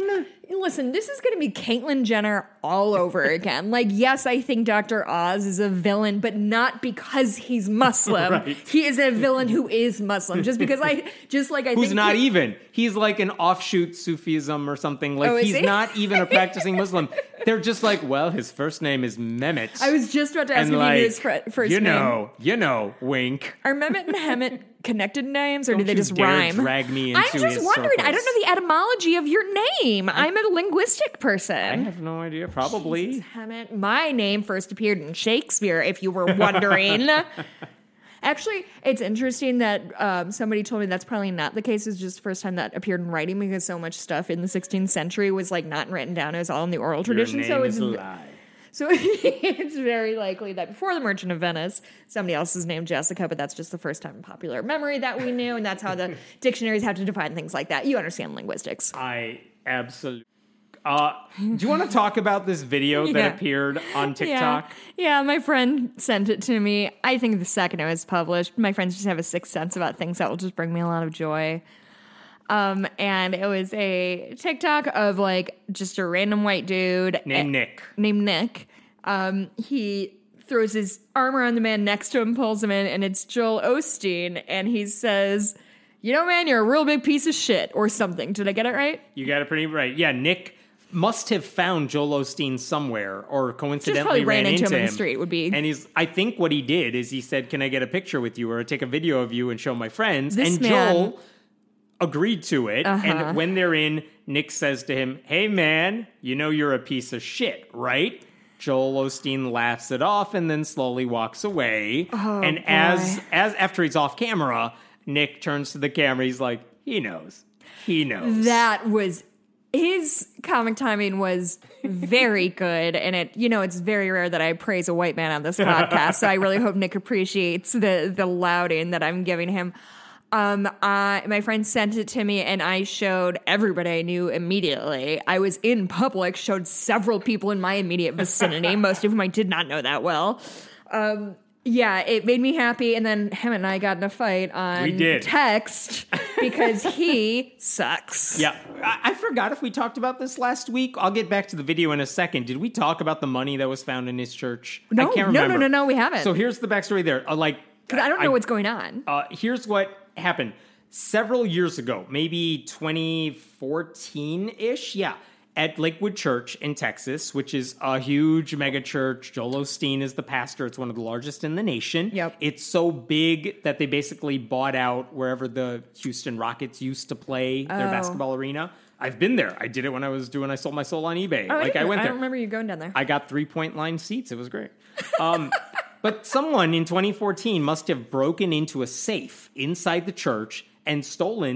Listen, this is going to be Caitlyn Jenner all over again. Like, yes, I think Dr. Oz is a villain, but not because he's Muslim. Right. He is a villain who is Muslim. Just because I Who's think not even. He's like an offshoot Sufism or something. Like, is he's he? not even a practicing Muslim. They're just like, well, his first name is Mehmet. I was just about to ask and if like, he knew his first name. You know, wink. Are Mehmet and Hemet connected names, or do they you just dare rime? drag me into I'm just his wondering. I circles. don't know the etymology of your name. I'm a linguistic person. I have no idea. Probably. Jesus, Hemet. My name first appeared in Shakespeare, if you were wondering. Actually, it's interesting that somebody told me that's probably not the case. It's just the first time that appeared in writing, because so much stuff in the 16th century was like not written down. It was all in the oral tradition. Your So name it's is a lie. so it's very likely that before the Merchant of Venice, somebody else is named Jessica, but that's just the first time in popular memory that we knew, and that's how the dictionaries have to define things like that. You understand linguistics. I absolutely. Do you want to talk about this video that Yeah. appeared on TikTok? Yeah, my friend sent it to me. I think the second it was published, my friends just have a sixth sense about things that will just bring me a lot of joy. And it was a TikTok of like just a random white dude Named Nick. He throws his arm around the man next to him, pulls him in, and it's Joel Osteen, and he says, "You know, man, you're a real big piece of shit," or something. Did I get it right? You got it pretty right. Yeah, Nick must have found Joel Osteen somewhere, or coincidentally probably ran into him him in the street would be- And I think what he did is he said, "Can I get a picture with you, or take a video of you and show my friends?" This and man- Joel agreed to it. And when they're in, Nick says to him, "Hey man, you know you're a piece of shit, right?" Joel Osteen laughs it off and then slowly walks away. And boy. as after he's off camera, Nick turns to the camera. He's like, "He knows. He knows." That was his comic timing was very good, and it's very rare that I praise a white man on this podcast. So I really hope Nick appreciates the lauding that I'm giving him. My friend sent it to me, and I showed everybody I knew immediately. I was in public, showed several people in my immediate vicinity, most of whom I did not know that well. Yeah, it made me happy, and then him and I got in a fight on We did. text because he sucks. Yeah, I forgot if we talked about this last week. I'll get back to the video in a second. Did we talk about the money that was found in his church? No, I can't no, remember. no, we haven't. So here's the backstory there. Because I don't know what's going on. Here's what happened. Several years ago, maybe 2014-ish, yeah, at Lakewood Church in Texas, which is a huge mega church. Joel Osteen is the pastor. It's one of the largest in the nation. Yep. It's so big that they basically bought out wherever the Houston Rockets used to play their basketball arena. I've been there. I did it when I was doing I Sold My Soul on eBay. I went I there. don't remember you going down there. I got 3-point line seats. It was great. But someone in 2014 must have broken into a safe inside the church and stolen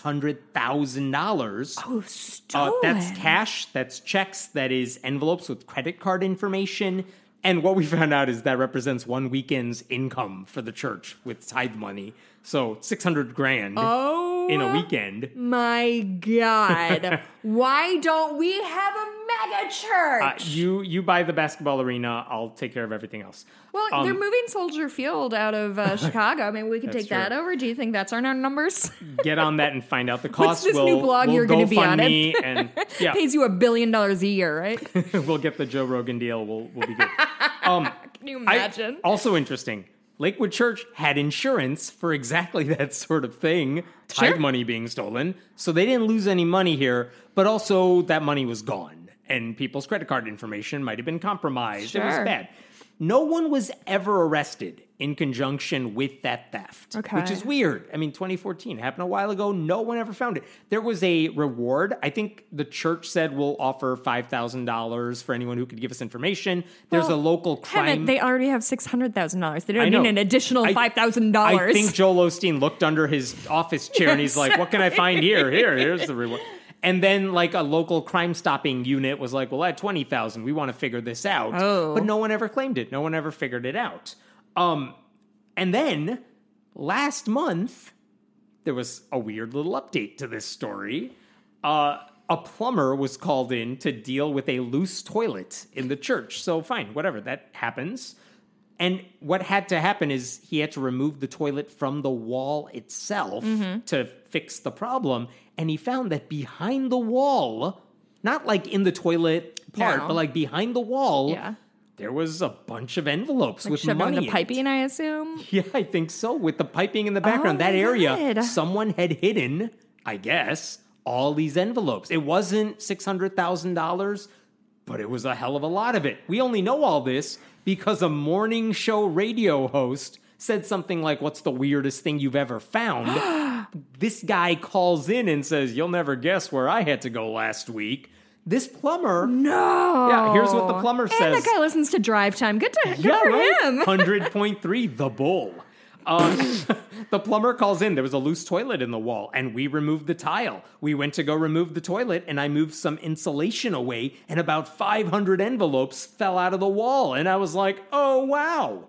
$600,000. Oh, stolen. That's cash, that's checks, that is envelopes with credit card information. And what we found out is that represents one weekend's income for the church with tithe money. So $600,000 in a weekend. My God. Why don't we have a mega church? You buy the basketball arena, I'll take care of everything else. Well, they're moving Soldier Field out of Chicago. Maybe we could That's take that true. over. Do you think that's our numbers? Get on that and find out the cost. this new blog you're going gonna to be on it? me and yeah, Pays you $1 billion a year, right? Can we'll get the Joe Rogan deal. We'll be good. you imagine? Also interesting, Lakewood Church had insurance for exactly that sort of thing, tithe Sure. money being stolen. So they didn't lose any money here, but also that money was gone. And people's credit card information might have been compromised. It was Sure. bad. No one was ever arrested in conjunction with that theft, Okay. which is weird. I mean, 2014 happened a while ago. No one ever found it. There was a reward. I think the church said we'll offer $5,000 for anyone who could give us information. There's a local crime. They already have $600,000. They I don't know. need an additional $5,000. I think Joel Osteen looked under his office chair and he's like, "What can I find here? Here's the reward." And then, like, a local crime stopping unit was like, "Well, at 20,000, we want to figure this out." Oh. But no one ever claimed it. No one ever figured it out. And then last month, there was a weird little update to this story. A plumber was called in to deal with a loose toilet in the church. So fine, whatever, that happens. And what had to happen is he had to remove the toilet from the wall itself to fix the problem. And he found that behind the wall not like in the toilet part, No. but like behind the wall. Yeah. There was a bunch of envelopes with Shoved money in in the it. piping, I assume. Yeah, I think so. With the piping in the background, that my area, God. someone had hidden, I guess, all these envelopes. It wasn't $600,000, but it was a hell of a lot of it. We only know all this because a morning show radio host said something like, "What's the weirdest thing you've ever found?" This guy calls in and says, "You'll never guess where I had to go last week." This plumber... No. Yeah, here's what the plumber says. And that guy listens to Drive Time. Good for him. 100.3, The Bull. The plumber calls in. There was a loose toilet in the wall, and we removed the tile. We went to go remove the toilet, and I moved some insulation away, and about 500 envelopes fell out of the wall. And I was like, oh, wow.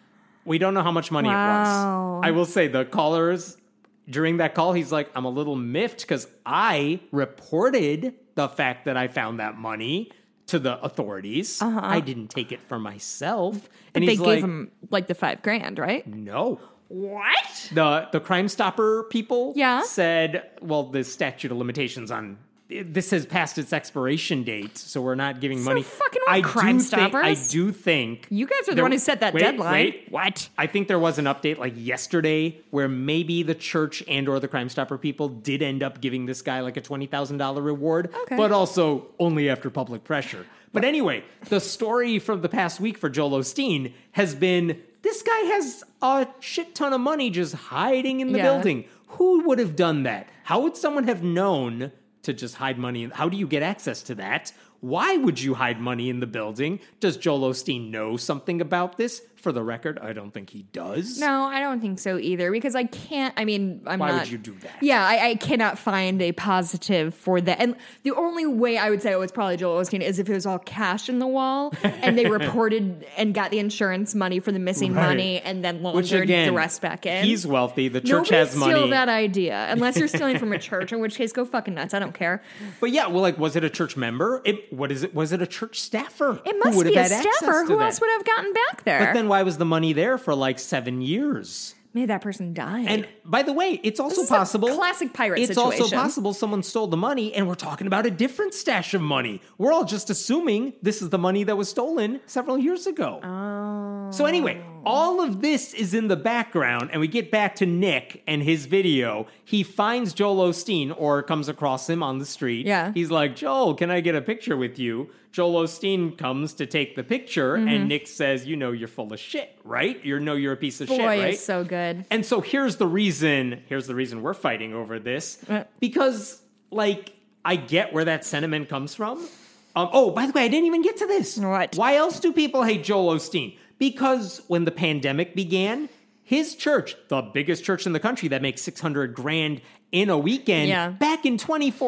We don't know how much money it Wow. was. I will say the callers, during that call, he's like, I'm a little miffed because I reported the fact that I found that money to the authorities. I didn't take it for myself. And They he's gave like, him like the $5,000, right? no. What? The Crime Stopper people Yeah. said, well, the statute of limitations on this has passed its expiration date, so we're not giving money. fucking what, Crime Stoppers? I do think You guys are the one who set that deadline. Wait. What? I think there was an update like yesterday where maybe the church and or the Crime Stopper people did end up giving this guy like a $20,000 reward, Okay. but also only after public pressure. But anyway, the story from the past week for Joel Osteen has been this guy has a shit ton of money just hiding in the Yeah. building. Who would have done that? How would someone have known to just hide money? How do you get access to that? Why would you hide money in the building? Does Joel Osteen know something about this? For the record, I don't think he does. No, I don't think so either because I can't. I mean, I'm Why not. would you do that? Yeah, I cannot find a positive for that. And the only way I would say it was probably Joel Osteen is if it was all cash in the wall and they reported and got the insurance money for the missing Right. money and then Which laundered again, the rest back in. he's wealthy. The church Nobody has money. steal that idea unless you're stealing from a church, in which case go fucking nuts. I don't care. But yeah, well, like, was it a church member? What is it? Was it a church staffer? It who must would be a have had access staffer. to Who that? else would have gotten back there? But then why was the money there for like 7 years? Maybe that person died. And by the way, it's also This is a possible. classic pirate It's also situation. possible someone stole the money, and we're talking about a different stash of money. We're all just assuming this is the money that was stolen several years ago. Oh. So anyway, all of this is in the background, and we get back to Nick and his video. He finds Joel Osteen, or comes across him on the street. Yeah. He's like, Joel, can I get a picture with you? Joel Osteen comes to take the picture, and Nick says, you know you're full of shit, right? You know you're a piece of shit, Boy, right? is so good. And so here's the reason we're fighting over this. Because, like, I get where that sentiment comes from. Oh, by the way, I didn't even get to this. What? Why else do people hate Joel Osteen? Because when the pandemic began, his church, the biggest church in the country that makes $600,000 in a weekend, Yeah. back in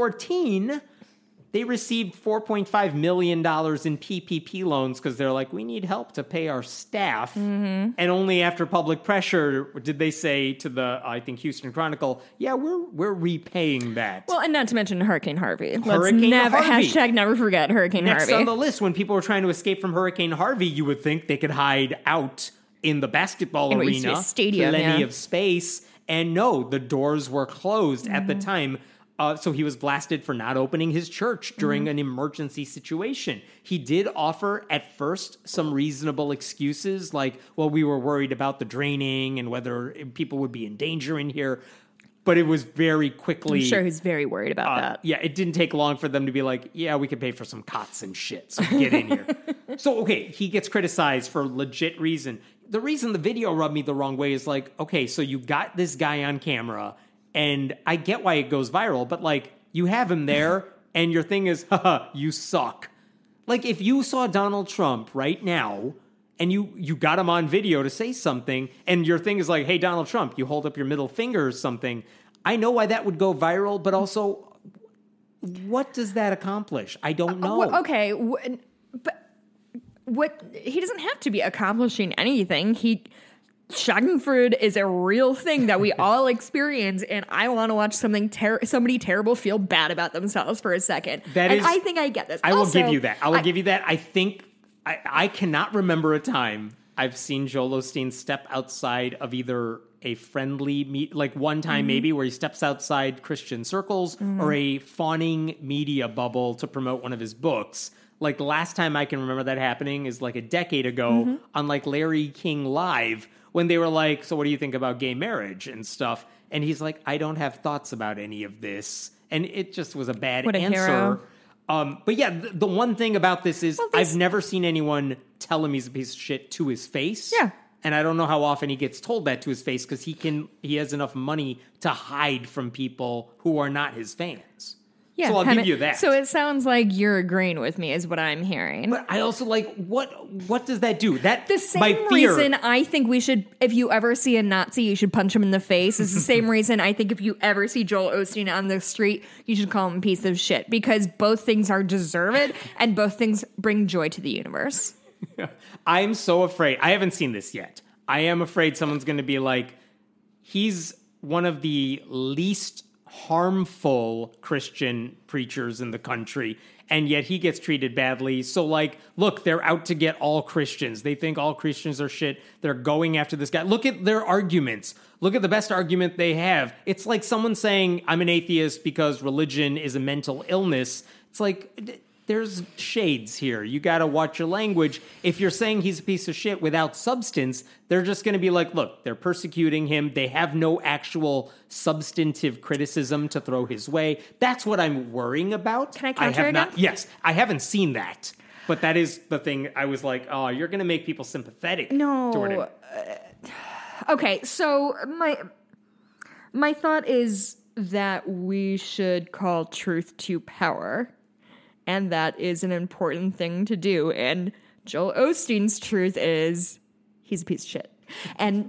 2014, they received $4.5 million in PPP loans because they're like, we need help to pay our staff. Mm-hmm. And only after public pressure did they say to the, I think, Houston Chronicle, yeah, we're repaying that. Well, and not to mention Hurricane Harvey. Hurricane Harvey. Hashtag never forget Hurricane Next Harvey. on the list, when people were trying to escape from Hurricane Harvey, you would think they could hide out in the basketball In what used to be arena. a stadium, plenty yeah. of space. And no, the doors were closed at Mm-hmm. the time. So he was blasted for not opening his church during Mm-hmm. an emergency situation. He did offer at first some reasonable excuses like, well, we were worried about the draining and whether people would be in danger in here. But it was very quickly... I'm sure he's very worried about that. Yeah, it didn't take long for them to be like, yeah, we could pay for some cots and shit, so get in here. So, okay, he gets criticized for legit reason. The reason the video rubbed me the wrong way is like, okay, so you got this guy on camera, and I get why it goes viral, but like, you have him there, and your thing is, haha, you suck. Like, if you saw Donald Trump right now, and you got him on video to say something, and your thing is like, hey, Donald Trump, you hold up your middle finger or something, I know why that would go viral, but also, what does that accomplish? I don't know. Okay, but what he doesn't have to be accomplishing anything. Schadenfreude is a real thing that we all experience, and I want to watch somebody terrible feel bad about themselves for a second. I think I get this. I will Also, give you that. I will give you that. I think I cannot remember a time I've seen Joel Osteen step outside of either a friendly, like one time maybe where he steps outside Christian circles or a fawning media bubble to promote one of his books. Like the last time I can remember that happening is like a decade ago on like Larry King Live when they were like, so what do you think about gay marriage and stuff? And he's like, I don't have thoughts about any of this. And it just was a bad What a answer. hero. But yeah, the one thing about this is I've never seen anyone tell him he's a piece of shit to his face. Yeah. And I don't know how often he gets told that to his face because he has enough money to hide from people who are not his fans. Yeah, so I'll give you that. So it sounds like you're agreeing with me is what I'm hearing. But I also like, what does that do? That The same my fear, reason I think we should, if you ever see a Nazi, you should punch him in the face. Is the same reason I think if you ever see Joel Osteen on the street, you should call him a piece of shit. Because both things are deserved and both things bring joy to the universe. I'm so afraid. I haven't seen this yet. I am afraid someone's going to be like, he's one of the least harmful Christian preachers in the country, and yet he gets treated badly. So, like, look, they're out to get all Christians. They think all Christians are shit. They're going after this guy. Look at their arguments. Look at the best argument they have. It's like someone saying, I'm an atheist because religion is a mental illness. It's like, there's shades here. You got to watch your language. If you're saying he's a piece of shit without substance, they're just going to be like, look, they're persecuting him. They have no actual substantive criticism to throw his way. That's what I'm worrying about. Can I counter again? Yes, I haven't seen that. But that is the thing. I was like, oh, you're going to make people sympathetic toward him. Okay, so my thought is that we should call truth to power. And that is an important thing to do. And Joel Osteen's truth is he's a piece of shit. And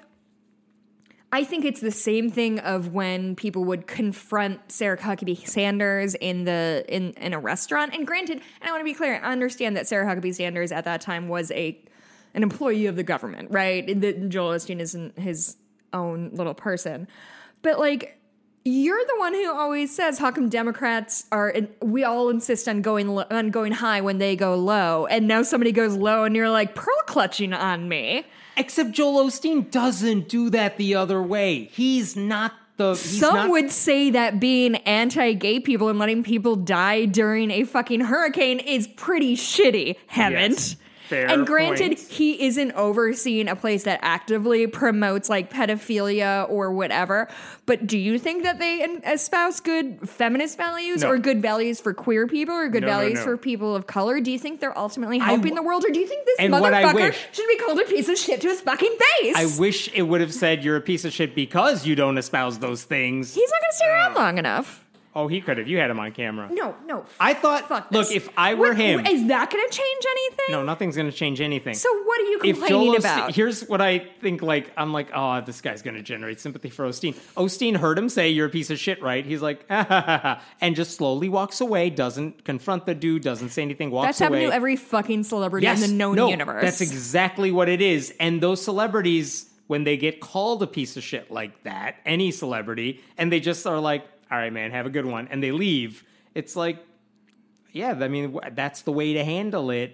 I think it's the same thing of when people would confront Sarah Huckabee Sanders in a restaurant. And granted, and I want to be clear, I understand that Sarah Huckabee Sanders at that time was an employee of the government, right? That Joel Osteen isn't his own little person. But like, you're the one who always says, how come Democrats we all insist on going high when they go low, and now somebody goes low and you're like pearl clutching on me. Except Joel Osteen doesn't do that the other way. He's not the... Some would say that being anti-gay people and letting people die during a fucking hurricane is pretty shitty, Hammond. Yes. Fair And granted, point. he isn't overseeing a place that actively promotes like pedophilia or whatever. But do you think that they espouse good feminist values No. or good values for queer people or good No, values no. for people of color? Do you think they're ultimately helping the world? Or do you think this And what I motherfucker wish- should be called a piece of shit to his fucking face? I wish it would have said you're a piece of shit because you don't espouse those things. He's not going to stay around long enough. Oh, he could have. You had him on camera. No. I thought, Fuck look, this. if I were him... Is that going to change anything? No, nothing's going to change anything. So what are you If complaining Joel about? Here's what I think, like, I'm like, oh, this guy's going to generate sympathy for Osteen. Osteen heard him say, you're a piece of shit, right? He's like, ah, ha, ha, ha, and just slowly walks away, doesn't confront the dude, doesn't say anything, walks That's away. happened to every fucking celebrity in the known universe. That's exactly what it is. And those celebrities, when they get called a piece of shit like that, any celebrity, and they just are like, all right, man, have a good one, and they leave, it's like, yeah, I mean, that's the way to handle it.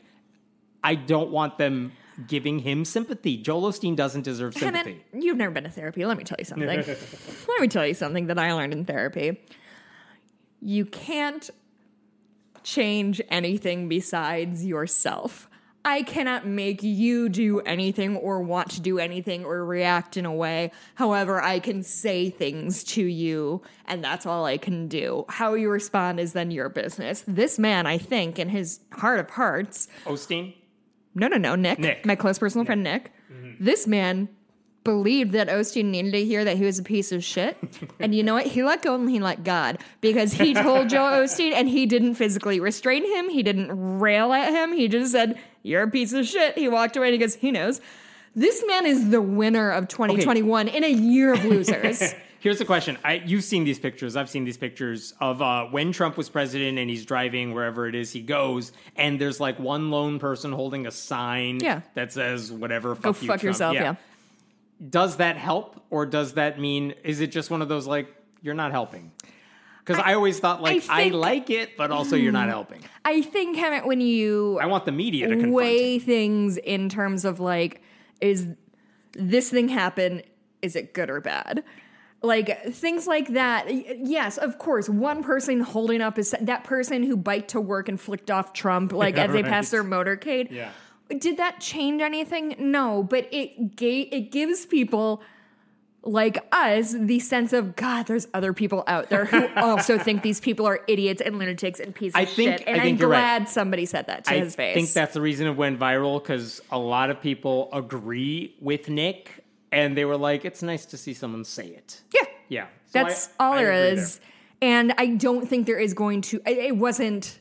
I don't want them giving him sympathy. Joel Osteen doesn't deserve sympathy. Hammond, you've never been to therapy. Let me tell you something. Let me tell you something that I learned in therapy. You can't change anything besides yourself. I cannot make you do anything or want to do anything or react in a way. However, I can say things to you, and that's all I can do. How you respond is then your business. This man, I think, in his heart of hearts... Osteen? No, Nick. My close personal friend, Nick. Mm-hmm. This man believed that Osteen needed to hear that he was a piece of shit. And you know what? He let go and he let God. Because he told Joel Osteen and he didn't physically restrain him. He didn't rail at him. He just said, you're a piece of shit. He walked away and he goes, he knows. This man is the winner of 2021 in a year of losers. Here's the question. You've seen these pictures. I've seen these pictures of when Trump was president and he's driving wherever it is he goes, and there's like one lone person holding a sign that says whatever, Go fuck you, fuck Trump. yourself, yeah. Does that help, or does that mean, is it just one of those like, you're not helping? Because I always thought like, I like it, but also you're not helping. I think, Hammett, when you... I want the media to confront weigh things in terms of like, is this thing happen? is it good or bad? Like, things like that. Yes, of course, one person holding up that person who biked to work and flicked off Trump, like, as they passed their motorcade. Yeah. Did that change anything? No, but it gives people like us the sense of, God, there's other people out there who also think these people are idiots and lunatics and pieces of shit. And I'm glad somebody said that to his face. I think that's the reason it went viral, because a lot of people agree with Nick, and they were like, it's nice to see someone say it. Yeah. Yeah. So that's all there is. And I don't think there is going to, it wasn't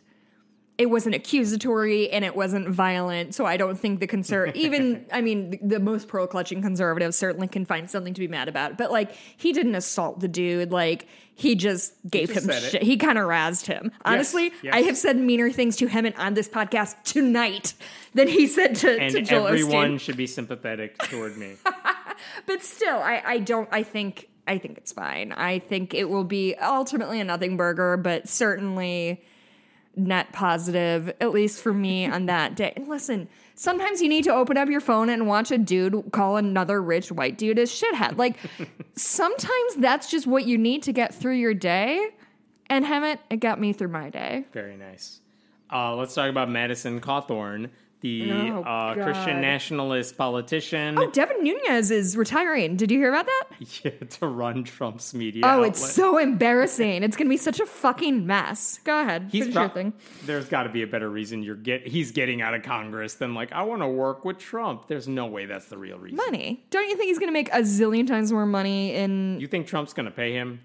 accusatory and it wasn't violent. So I don't think the most pearl-clutching conservatives certainly can find something to be mad about. But, like, he didn't assault the dude. Like, he just gave him shit. He kind of razzed him. Honestly, yes. I have said meaner things to him on this podcast tonight than he said to Joel Osteen. And everyone should be sympathetic toward me. But still, I think it's fine. I think it will be ultimately a nothing burger, but certainly net positive, at least for me on that day. And listen, sometimes you need to open up your phone and watch a dude call another rich white dude a shithead. Like, sometimes that's just what you need to get through your day. And it got me through my day. Very nice. Let's talk about Madison Cawthorn, the Christian nationalist politician. Oh, Devin Nunes is retiring. Did you hear about that? Yeah, to run Trump's media outlet. It's so embarrassing. It's going to be such a fucking mess. Go ahead. Finish your thing. There's got to be a better reason he's getting out of Congress than, like, I want to work with Trump. There's no way that's the real reason. Money. Don't you think he's going to make a zillion times more money in... You think Trump's going to pay him?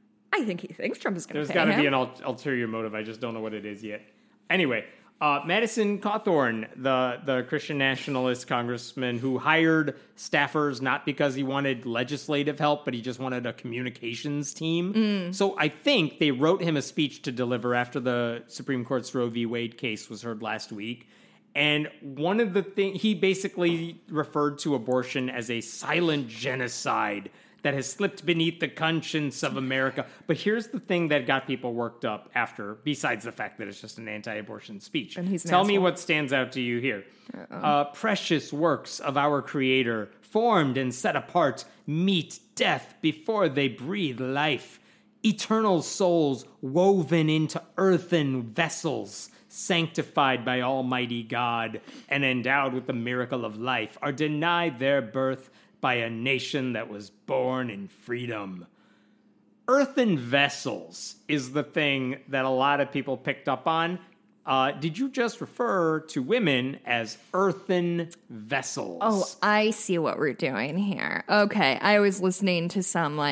I think he thinks Trump is going to pay him. There's got to be an ulterior motive. I just don't know what it is yet. Anyway... Madison Cawthorn, the Christian nationalist congressman who hired staffers not because he wanted legislative help, but he just wanted a communications team. So I think they wrote him a speech to deliver after the Supreme Court's Roe v. Wade case was heard last week. And one of the things, he basically referred to abortion as a silent genocide that has slipped beneath the conscience of America. But here's the thing that got people worked up after, besides the fact that it's just an anti-abortion speech. And Tell me what stands out to you here. Precious works of our Creator, formed and set apart, meet death before they breathe life. Eternal souls woven into earthen vessels, sanctified by Almighty God and endowed with the miracle of life, are denied their birth by a nation that was born in freedom. Earthen vessels is the thing that a lot of people picked up on. Did you just refer to women as earthen vessels? Oh, I see what we're doing here. Okay, I was listening to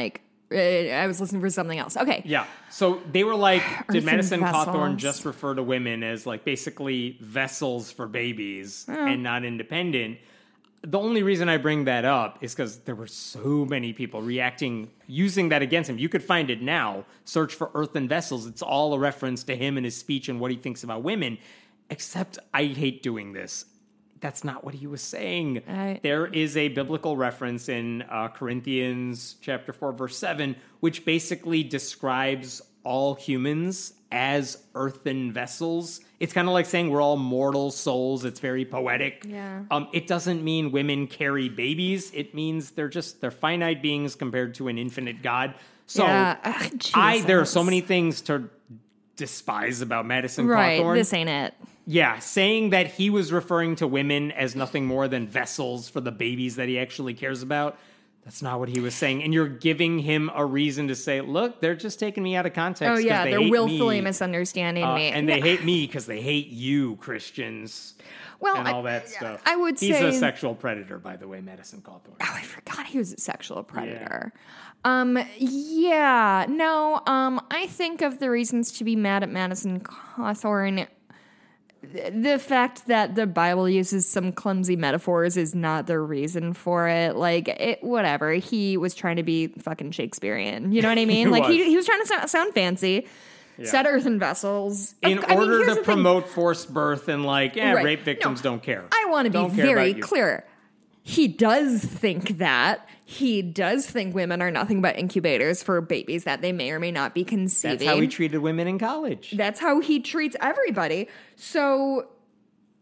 I was listening for something else. Okay. Yeah. So they were like, did Madison vessels. Cawthorn just refer to women as, like, basically vessels for babies and not independent? The only reason I bring that up is because there were so many people using that against him. You could find it now. Search for earthen vessels. It's all a reference to him and his speech and what he thinks about women. Except I hate doing this. That's not what he was saying. There is a biblical reference in Corinthians chapter 4, verse 7, which basically describes all humans as earthen vessels. It's kind of like saying we're all mortal souls. It's very poetic. Yeah. It doesn't mean women carry babies. It means they're finite beings compared to an infinite God. So there are so many things to despise about Madison Cawthorn. Right, this ain't it. Yeah, saying that he was referring to women as nothing more than vessels for the babies that he actually cares about, that's not what he was saying. And you're giving him a reason to say, look, they're just taking me out of context. Oh, yeah, they're willfully misunderstanding me. And they hate me because they hate you, Christians. Well, and all that stuff. I would say... He's a sexual predator, by the way, Madison Cawthorn. Oh, I forgot he was a sexual predator. Yeah. I think of the reasons to be mad at Madison Cawthorn. The fact that the Bible uses some clumsy metaphors is not the reason for it. Like, whatever. He was trying to be fucking Shakespearean. You know what I mean? He was trying to sound fancy. Yeah. Set earthen vessels. In order to promote forced birth and rape victims don't care. I want to be very clear. He does think that. He does think women are nothing but incubators for babies that they may or may not be conceiving. That's how he treated women in college. That's how he treats everybody. So,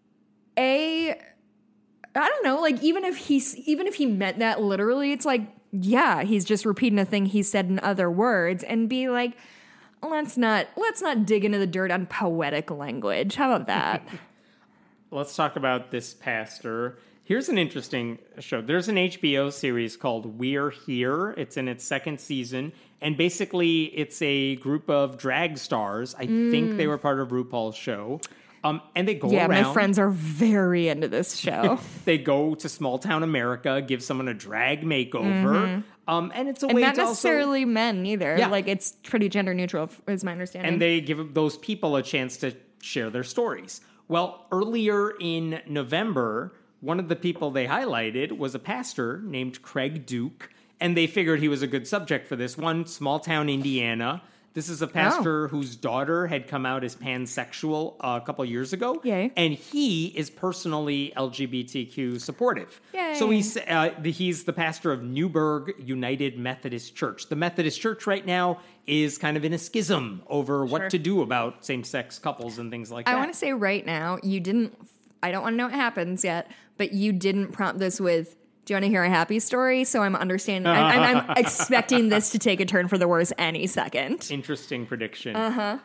I don't know, even if he meant that literally, it's like, Yeah, he's just repeating a thing he said in other words and be like, let's not dig into the dirt on poetic language. How about that? Let's talk about this pastor. Here's an interesting show. There's an HBO series called We're Here. It's in its second season. And basically, it's a group of drag stars. I think they were part of RuPaul's show. And they go around. Yeah, my friends are very into this show. They go to small town America, give someone a drag makeover. And it's a way not to necessarily men either. Yeah. Like, it's pretty gender neutral, is my understanding. And they give those people a chance to share their stories. Well, earlier in November, one of the people they highlighted was a pastor named Craig Duke, and they figured he was a good subject for this one. Small town Indiana. This is a pastor whose daughter had come out as pansexual a couple years ago. Yay. And he is personally LGBTQ supportive. Yay. So he's the pastor of Newburgh United Methodist Church. The Methodist Church right now is kind of in a schism over what to do about same-sex couples and things like that. I want to say right now, I don't want to know what happens yet, but you didn't prompt this with, do you want to hear a happy story? So I'm understanding. I'm expecting this to take a turn for the worse any second. Interesting prediction.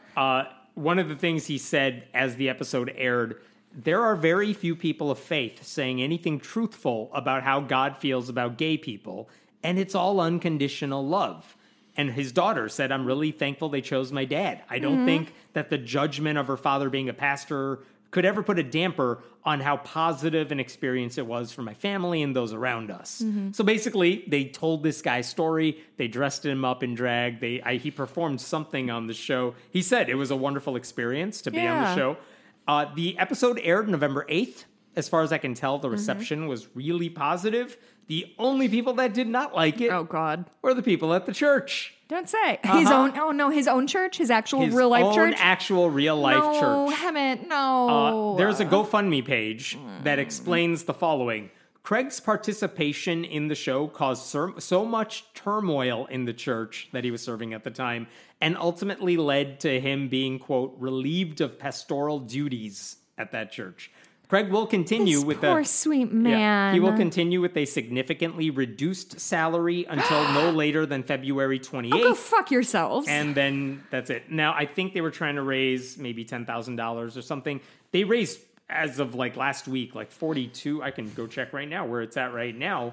One of the things he said as the episode aired, there are very few people of faith saying anything truthful about how God feels about gay people, and it's all unconditional love. And his daughter said, I'm really thankful they chose my dad. I don't think that the judgment of her father being a pastor could ever put a damper on how positive an experience it was for my family and those around us. So basically, they told this guy's story. They dressed him up in drag. He performed something on the show. He said it was a wonderful experience to be on the show. The episode aired November 8th. As far as I can tell, the reception was really positive. The only people that did not like it Oh, God. were the people at the church. Don't say. His own church? His actual real-life church? His own actual real-life church. No, Hemmett, no. There's a GoFundMe page that explains the following. Craig's participation in the show caused so much turmoil in the church that he was serving at the time, and ultimately led to him being, quote, relieved of pastoral duties at that church. Craig will continue with poor sweet man. Yeah, he will continue with a significantly reduced salary until no later than February 28th. Go fuck yourselves. And then that's it. Now, I think they were trying to raise maybe $10,000 or something. They raised, as of like last week, like 42. I can go check right now where it's at right now.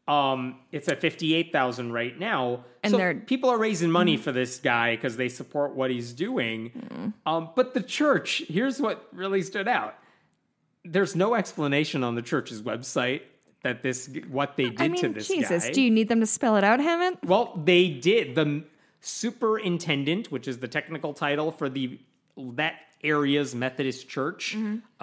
It's at 58,000 right now. And so people are raising money for this guy because they support what he's doing. But the church, here's what really stood out. There's no explanation on the church's website that what they did to this Jesus, guy. do you need them to spell it out, Hammond? Well, they did. The superintendent, which is the technical title for that area's Methodist church,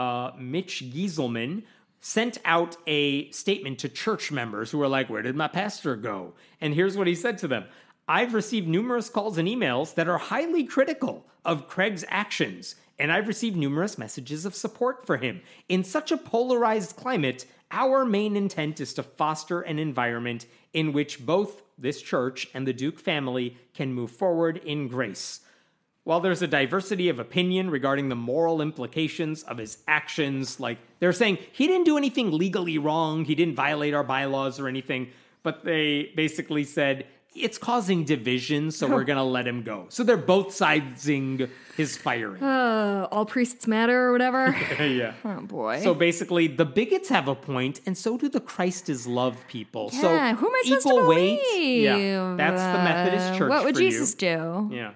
Mitch Gieselman, sent out a statement to church members who were like, where did my pastor go? And here's what he said to them. I've received numerous calls and emails that are highly critical of Craig's actions, and I've received numerous messages of support for him. In such a polarized climate, our main intent is to foster an environment in which both this church and the Duke family can move forward in grace. While there's a diversity of opinion regarding the moral implications of his actions, like they're saying he didn't do anything legally wrong, he didn't violate our bylaws or anything, but they basically said it's causing division, so we're going to let him go. So they're both siding his firing. All priests matter or whatever? Yeah. Oh, boy. So basically, the bigots have a point, and so do the Christ is love people. Yeah, so who am I supposed equal to weight. believe? Yeah, that's the Methodist Church. What would for Jesus you. do? Yeah.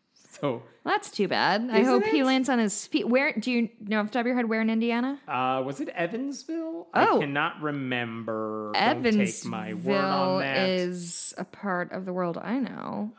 So Well, that's too bad. I hope he lands on his feet. Where do you know off the top of your head where in Indiana? was it Evansville? Oh. I cannot remember. Evansville Don't take my word on that. is a part of the world I know.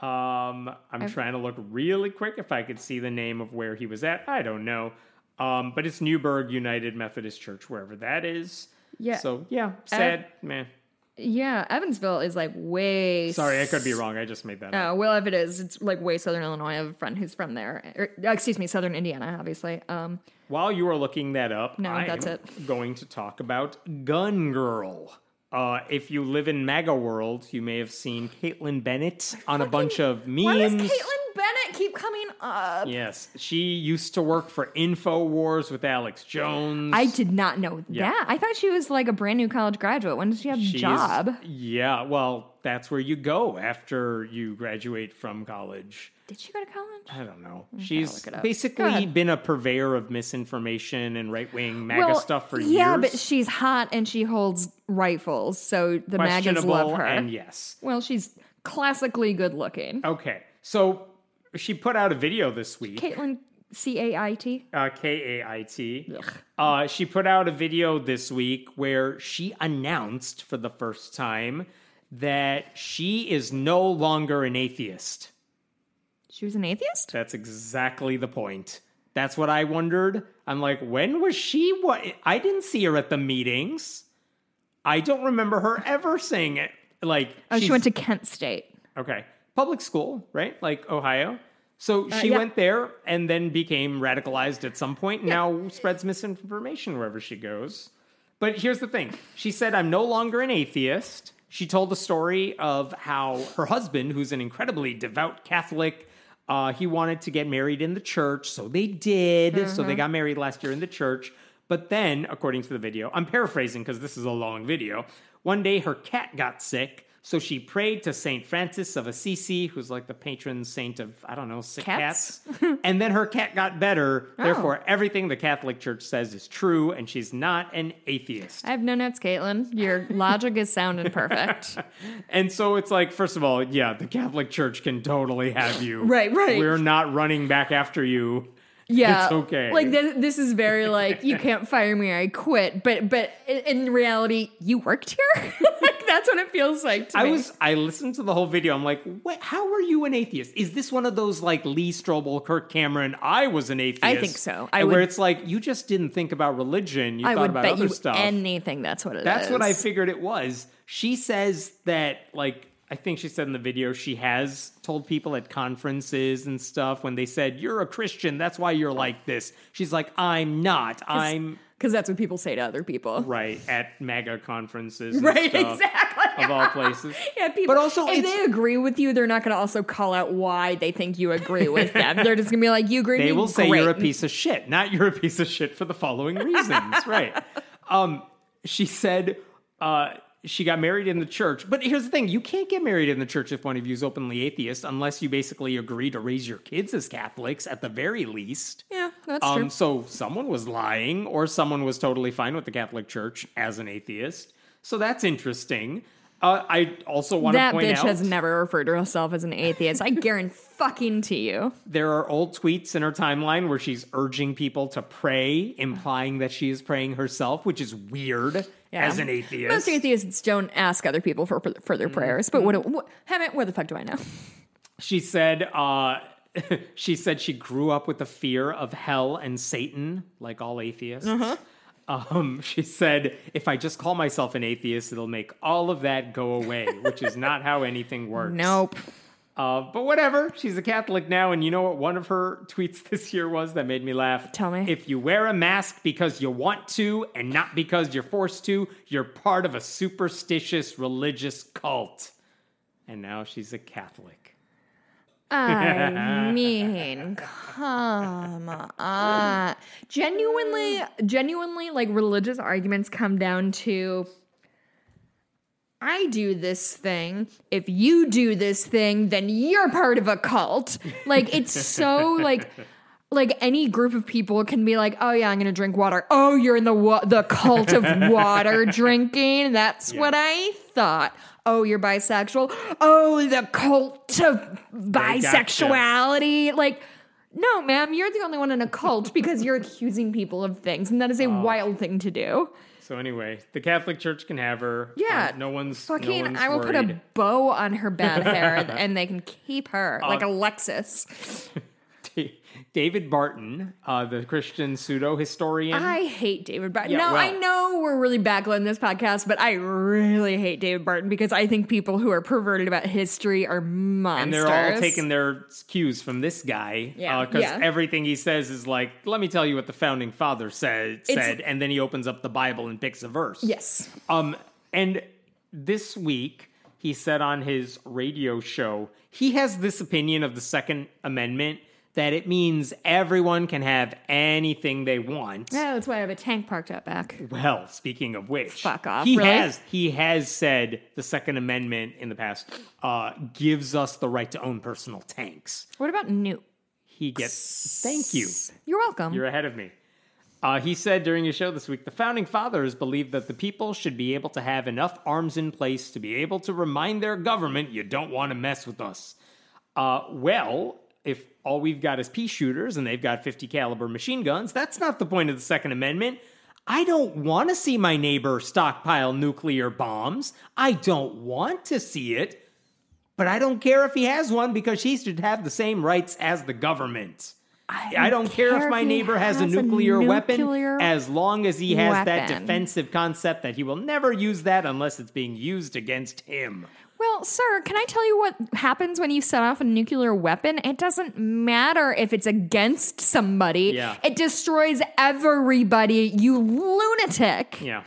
I'm trying to look really quick if I could see the name of where he was at. I don't know. But it's Newburgh United Methodist Church, wherever that is. Yeah. So, yeah, sad, man. Yeah, Evansville is like way... Sorry, I could be wrong. I just made that up. Well, if it is, it's like way southern Illinois. I have a friend who's from there. Southern Indiana, obviously. While you are looking that up, that's I'm it. going to talk about Gun Girl. If you live in MAGA world, you may have seen Caitlin Bennett on a bunch of memes. Why does Caitlin Bennett keep coming up. Yes. She used to work for InfoWars with Alex Jones. I did not know Yeah. that. I thought she was like a brand new college graduate. When did she have a job? Yeah, well, that's where you go after you graduate from college. Did she go to college? I don't know. look She's it up. Go basically ahead. been a purveyor of misinformation and right-wing MAGA stuff for years. Yeah, but she's hot and she holds rifles, so the MAGAs love Questionable, her. and yes. Well, she's classically good looking. Okay, so she put out a video this week. Caitlin, C-A-I-T? K-A-I-T. She put out a video this week where she announced for the first time that she is no longer an atheist. She was an atheist? That's exactly the point. That's what I wondered. I'm like, when was she? What? I didn't see her at the meetings. I don't remember her ever saying it. Like, Oh, she went to Kent State. okay, public school, right? Like Ohio. So she yeah. went there and then became radicalized at some point. And now spreads misinformation wherever she goes. But here's the thing: she said, "I'm no longer an atheist." She told the story of how her husband, who's an incredibly devout Catholic, he wanted to get married in the church, so they did. So they got married last year in the church. But then, according to the video, I'm paraphrasing because this is a long video, one day her cat got sick, so she prayed to St. Francis of Assisi, who's like the patron saint of, I don't know, sick cats. And then her cat got better. Therefore, everything the Catholic Church says is true, and she's not an atheist. I have no notes, Caitlin. Your logic is sound and perfect. And so it's like, first of all, yeah, the Catholic Church can totally have you. Right. We're not running back after you. Yeah, It's okay. Like this is very like, you can't fire me, I quit. But in reality, you worked here. Like, that's what it feels like to me. I listened to the whole video. I'm like, what? How are you an atheist? Is this one of those like Lee Strobel, Kirk Cameron? I was an atheist. I think so. Where it's like you just didn't think about religion. You I thought would about bet other you stuff. anything that's what it is. That's what I figured it was. She says that, like, I think she said in the video, she has told people at conferences and stuff when they said, "You're a Christian, that's why you're like this." She's like, "I'm not. I'm..." Because that's what people say to other people. Right, at MAGA conferences and Right, stuff, exactly. of all places. Yeah, people. But also, if they agree with you, they're not going to also call out why they think you agree with them. They're just going to be like, "You agree with me?" They will say Great. you're a piece of shit, not you're a piece of shit for the following reasons. Right. She said she got married in the church. But here's the thing. You can't get married in the church if one of you is openly atheist unless you basically agree to raise your kids as Catholics at the very least. Yeah, that's true. So someone was lying or someone was totally fine with the Catholic Church as an atheist. So that's interesting. I also want to That point bitch out has never referred to herself as an atheist. I guarantee you. there are old tweets in her timeline where she's urging people to pray, implying that she is praying herself, which is weird as an atheist. Most atheists don't ask other people for further prayers. But Hammett, what the fuck do I know? She said she grew up with the fear of hell and Satan, like all atheists. She said, "If I just call myself an atheist, it'll make all of that go away," which is not how anything works. Nope. But whatever. She's a Catholic now, and you know what one of her tweets this year was that made me laugh? Tell me. "If you wear a mask because you want to and not because you're forced to, you're part of a superstitious religious cult." And now she's a Catholic. I mean, come on. Genuinely, like, religious arguments come down to, I do this thing. If you do this thing, then you're part of a cult. Like, it's so, like any group of people can be like, "Oh yeah, I'm gonna drink water." "Oh, you're in the cult of water drinking." That's what I thought. "Oh, you're bisexual." "Oh, the cult of bisexuality." Like, no, ma'am, you're the only one in a cult because you're accusing people of things, and that is a wild thing to do. So anyway, the Catholic Church can have her. Yeah, no one's fucking. No one's I will put worried. a bow on her bad hair, and they can keep her like Alexis. David Barton, the Christian pseudo-historian. I hate David Barton. Yeah, No, well- I know we're really backloading this podcast, but I really hate David Barton because I think people who are perverted about history are monsters. And they're all taking their cues from this guy. Yeah. Because Yeah. everything he says is like, "Let me tell you what the founding father said," and then he opens up the Bible and picks a verse. Yes. And this week, he said on his radio show, he has this opinion of the Second Amendment that it means everyone can have anything they want. Yeah, that's why I have a tank parked out back. Well, speaking of which, Fuck off, he really? has said the Second Amendment in the past gives us the right to own personal tanks. What about Newt? He gets, thank you. You're welcome. You're ahead of me. He said during his show this week, the Founding Fathers believed that the people should be able to have enough arms in place to be able to remind their government, you don't want to mess with us. Well, if all we've got is pea shooters and they've got 50 caliber machine guns, that's not the point of the Second Amendment. I don't want to see my neighbor stockpile nuclear bombs. I don't want to see it. But I don't care if he has one because he should have the same rights as the government. I don't care if my neighbor has a nuclear weapon as long as he has that defensive concept that he will never use that unless it's being used against him. Well, sir, can I tell you what happens when you set off a nuclear weapon? It doesn't matter if it's against somebody. Yeah. It destroys everybody, you lunatic. Yeah.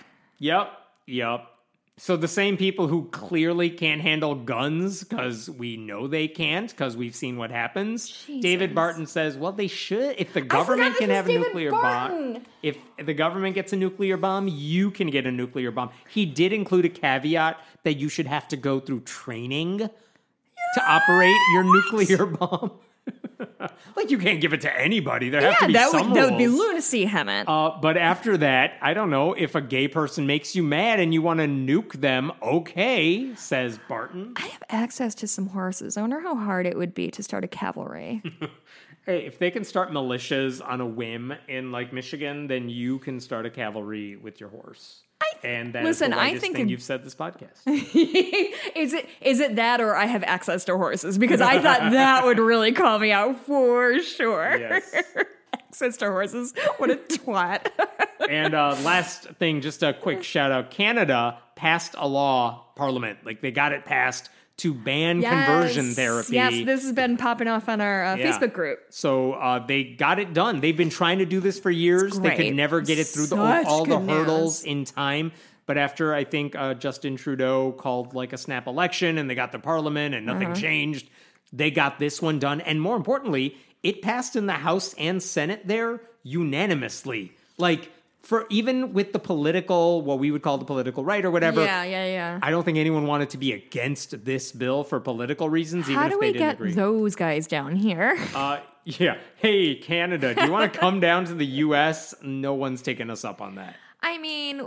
Yep. So the same people who clearly can't handle guns because we know they can't because we've seen what happens. Jesus. David Barton says, well, they should. If the government can have a nuclear bomb, if the government gets a nuclear bomb, you can get a nuclear bomb. He did include a caveat that you should have to go through training to operate your nuclear bomb. Like, you can't give it to anybody. There have to be some rules. That would be lunacy, Hammett. But after that, I don't know, if a gay person makes you mad and you want to nuke them, okay, says Barton. I have access to some horses. I wonder how hard it would be to start a cavalry. Hey, if they can start militias on a whim in, like, Michigan, then you can start a cavalry with your horse. And that is the whitest thing you've said this podcast. Is it that, or I have access to horses? Because I thought that would really call me out for sure. Yes. Access to horses. What a twat. And last thing, just a quick shout out. Canada passed a law, Parliament, like they got it passed to ban conversion therapy. Yes, this has been popping off on our Facebook group. So they got it done. They've been trying to do this for years. They could never get it through all the hurdles in time. But after, I think, Justin Trudeau called like a snap election and they got the parliament and nothing changed, they got this one done. And more importantly, it passed in the House and Senate there unanimously. Like, for even with the political, what we would call the political right or whatever. Yeah. I don't think anyone wanted to be against this bill for political reasons, even if they didn't agree. How do we get those guys down here? Yeah. Hey, Canada, do you want to come down to the U.S.? No one's taking us up on that. I mean,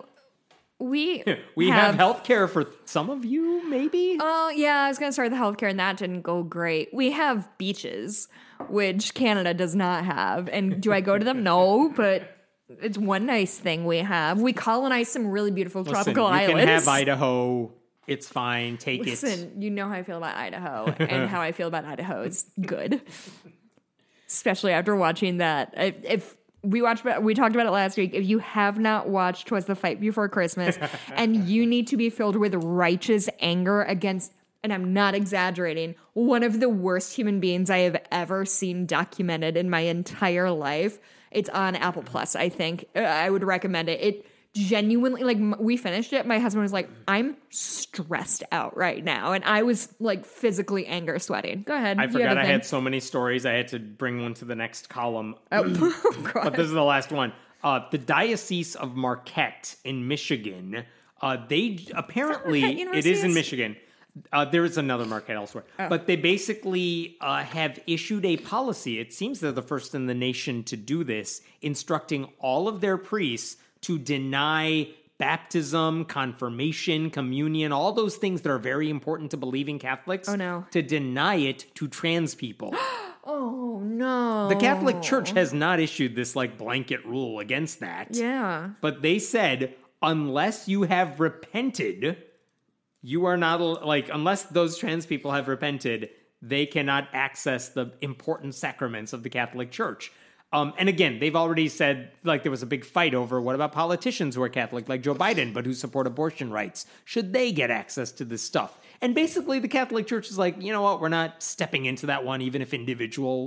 we have healthcare for some of you, maybe? Oh, yeah, I was going to start the healthcare, and that didn't go great. We have beaches, which Canada does not have. And do I go to them? No, but it's one nice thing we have. We colonized some really beautiful tropical islands. You can have Idaho. It's fine. Take it. Listen, you know how I feel about Idaho, and how I feel about Idaho is good. Especially after watching that. If we talked about it last week. If you have not watched 'Twas the Fight Before Christmas, and you need to be filled with righteous anger against, and I'm not exaggerating, one of the worst human beings I have ever seen documented in my entire life, it's on Apple Plus, I think. I would recommend it. It genuinely, like, we finished it. My husband was like, I'm stressed out right now. And I was, like, physically anger sweating. Go ahead. I forgot I had so many stories. I had to bring one to the next column. God. But this is the last one. The Diocese of Marquette in Michigan, they apparently, it is in Michigan. There is another Marquette elsewhere. But they basically have issued a policy. It seems they're the first in the nation to do this, instructing all of their priests to deny baptism, confirmation, communion, all those things that are very important to believing Catholics. Oh, no. To deny it to trans people. Oh, no. The Catholic Church has not issued this, like, blanket rule against that. Yeah. But they said, unless you have repented, you are not, like, unless those trans people have repented, they cannot access the important sacraments of the Catholic Church. And again, they've already said, like, there was a big fight over what about politicians who are Catholic, like Joe Biden, but who support abortion rights? Should they get access to this stuff? And basically, the Catholic Church is like, you know what? We're not stepping into that one, even if individual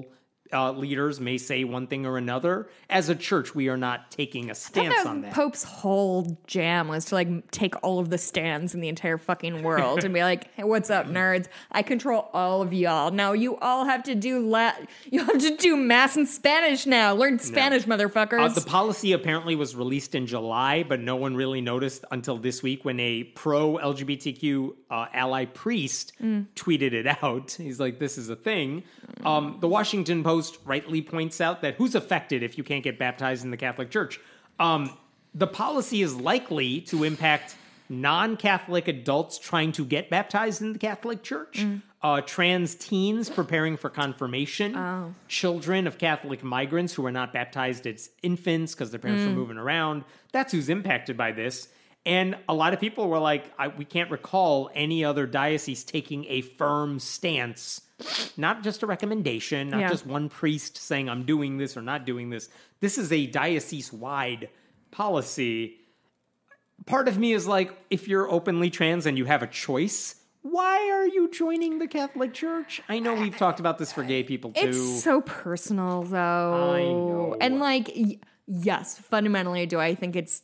leaders may say one thing or another. As a church, we are not taking a stance on that. Pope's whole jam was to like take all of the stands in the entire fucking world and be like, "Hey, what's up, nerds? I control all of y'all. Now you all have to do you have to do mass in Spanish now. Learn Spanish, motherfuckers." The policy apparently was released in July, but no one really noticed until this week when a pro-LGBTQ ally priest tweeted it out. He's like, "This is a thing." The Washington Post rightly points out that who's affected if you can't get baptized in the Catholic Church? The policy is likely to impact non-Catholic adults trying to get baptized in the Catholic Church, trans teens preparing for confirmation, children of Catholic migrants who are not baptized as infants because their parents were moving around. That's who's impacted by this. And a lot of people were like, we can't recall any other diocese taking a firm stance. Not just a recommendation, not just one priest saying I'm doing this or not doing this. This is a diocese-wide policy. Part of me is like, if you're openly trans and you have a choice, why are you joining the Catholic Church? I know we've talked about this for gay people too. It's so personal, though. I know. And like, yes, fundamentally, do I think it's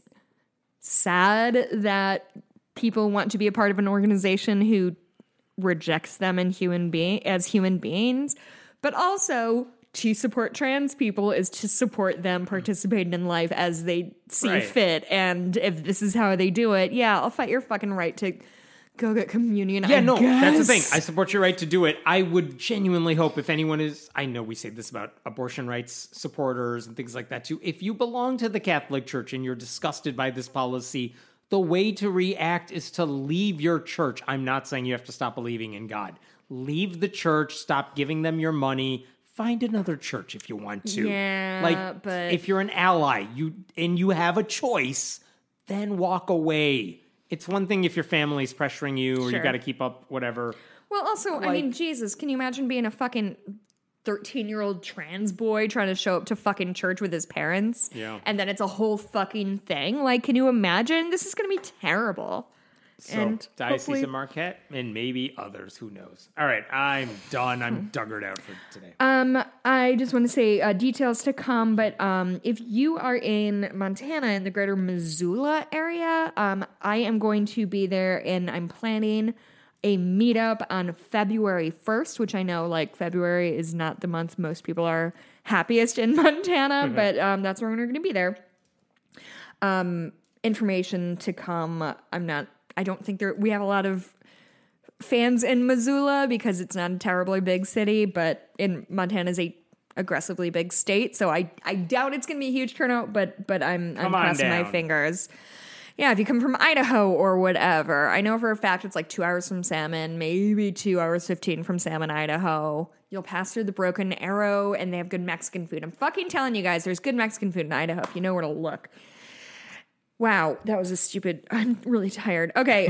sad that people want to be a part of an organization who rejects them as human beings, but also to support trans people is to support them participating in life as they see fit. And if this is how they do it, I'll fight your fucking right to go get communion. Yeah, that's the thing. I support your right to do it. I would genuinely hope if anyone is, I know we say this about abortion rights supporters and things like that too. If you belong to the Catholic Church and you're disgusted by this policy, the way to react is to leave your church. I'm not saying you have to stop believing in God. Leave the church, stop giving them your money, find another church if you want to. Yeah, but if you're an ally, you have a choice, then walk away. It's one thing if your family's pressuring you or you got to keep up whatever. Well, also, I mean, Jesus, can you imagine being a fucking 13-year-old trans boy trying to show up to fucking church with his parents? Yeah. And then it's a whole fucking thing. Like, can you imagine? This is going to be terrible. So, and Diocese of Marquette and maybe others. Who knows? All right, I'm done. I'm duggered out for today. I just want to say details to come, but if you are in Montana in the greater Missoula area, I am going to be there and I'm planning a meetup on February 1st, which I know like February is not the month most people are happiest in Montana, but that's where we're going to be there. Information to come. I don't think we have a lot of fans in Missoula because it's not a terribly big city, but Montana's a aggressively big state, so I doubt it's going to be a huge turnout, but I'm crossing my fingers. Yeah, if you come from Idaho or whatever. I know for a fact it's like 2 hours from Salmon, maybe 2 hours 15 from Salmon, Idaho. You'll pass through the Broken Arrow, and they have good Mexican food. I'm fucking telling you guys, there's good Mexican food in Idaho if you know where to look. Wow, that was a stupid... I'm really tired. Okay,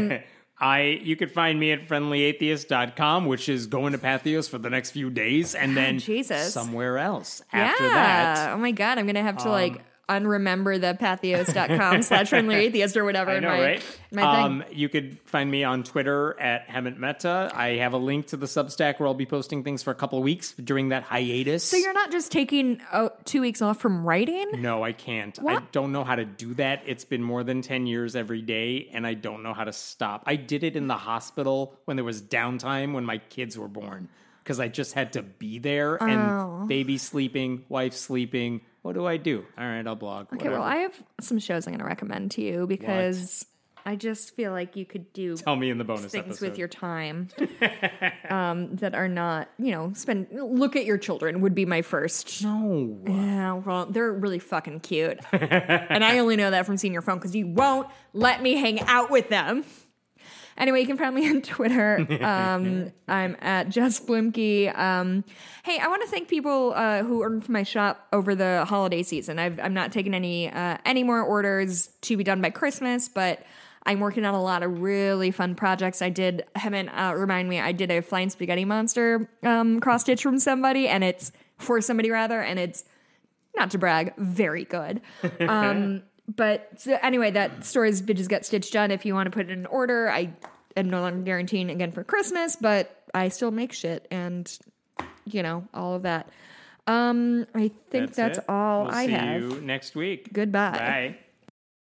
you could find me at friendlyatheist.com, which is going to Patheos for the next few days, and then somewhere else after that. Oh my God, I'm going to have to unremember the patheos.com/friendlyatheist or whatever. I know, right? My thing. You could find me on Twitter at Hemant Mehta. I have a link to the Substack where I'll be posting things for a couple of weeks during that hiatus. So you're not just taking 2 weeks off from writing? No, I can't. What? I don't know how to do that. It's been more than 10 years every day, and I don't know how to stop. I did it in the hospital when there was downtime when my kids were born because I just had to be there and baby sleeping, wife sleeping. What do I do? All right, I'll blog. Okay, well, I have some shows I'm going to recommend to you because I just feel like you could do Tell me in the bonus things episode. with your time that are not, look at your children would be my first. No. Yeah, well, they're really fucking cute. And I only know that from seeing your phone because you won't let me hang out with them. Anyway, you can find me on Twitter. I'm at Jess Blimke. Hey, I want to thank people who ordered from my shop over the holiday season. I'm not taking any more orders to be done by Christmas, but I'm working on a lot of really fun projects. I did a Flying Spaghetti Monster cross stitch from somebody, and it's not to brag, very good. But so anyway, that stories just got stitched done. If you want to put it in an order, I am no longer guaranteeing again for Christmas, but I still make shit and, all of that. I think that's it. all We'll I see have. you next week. Goodbye. Bye.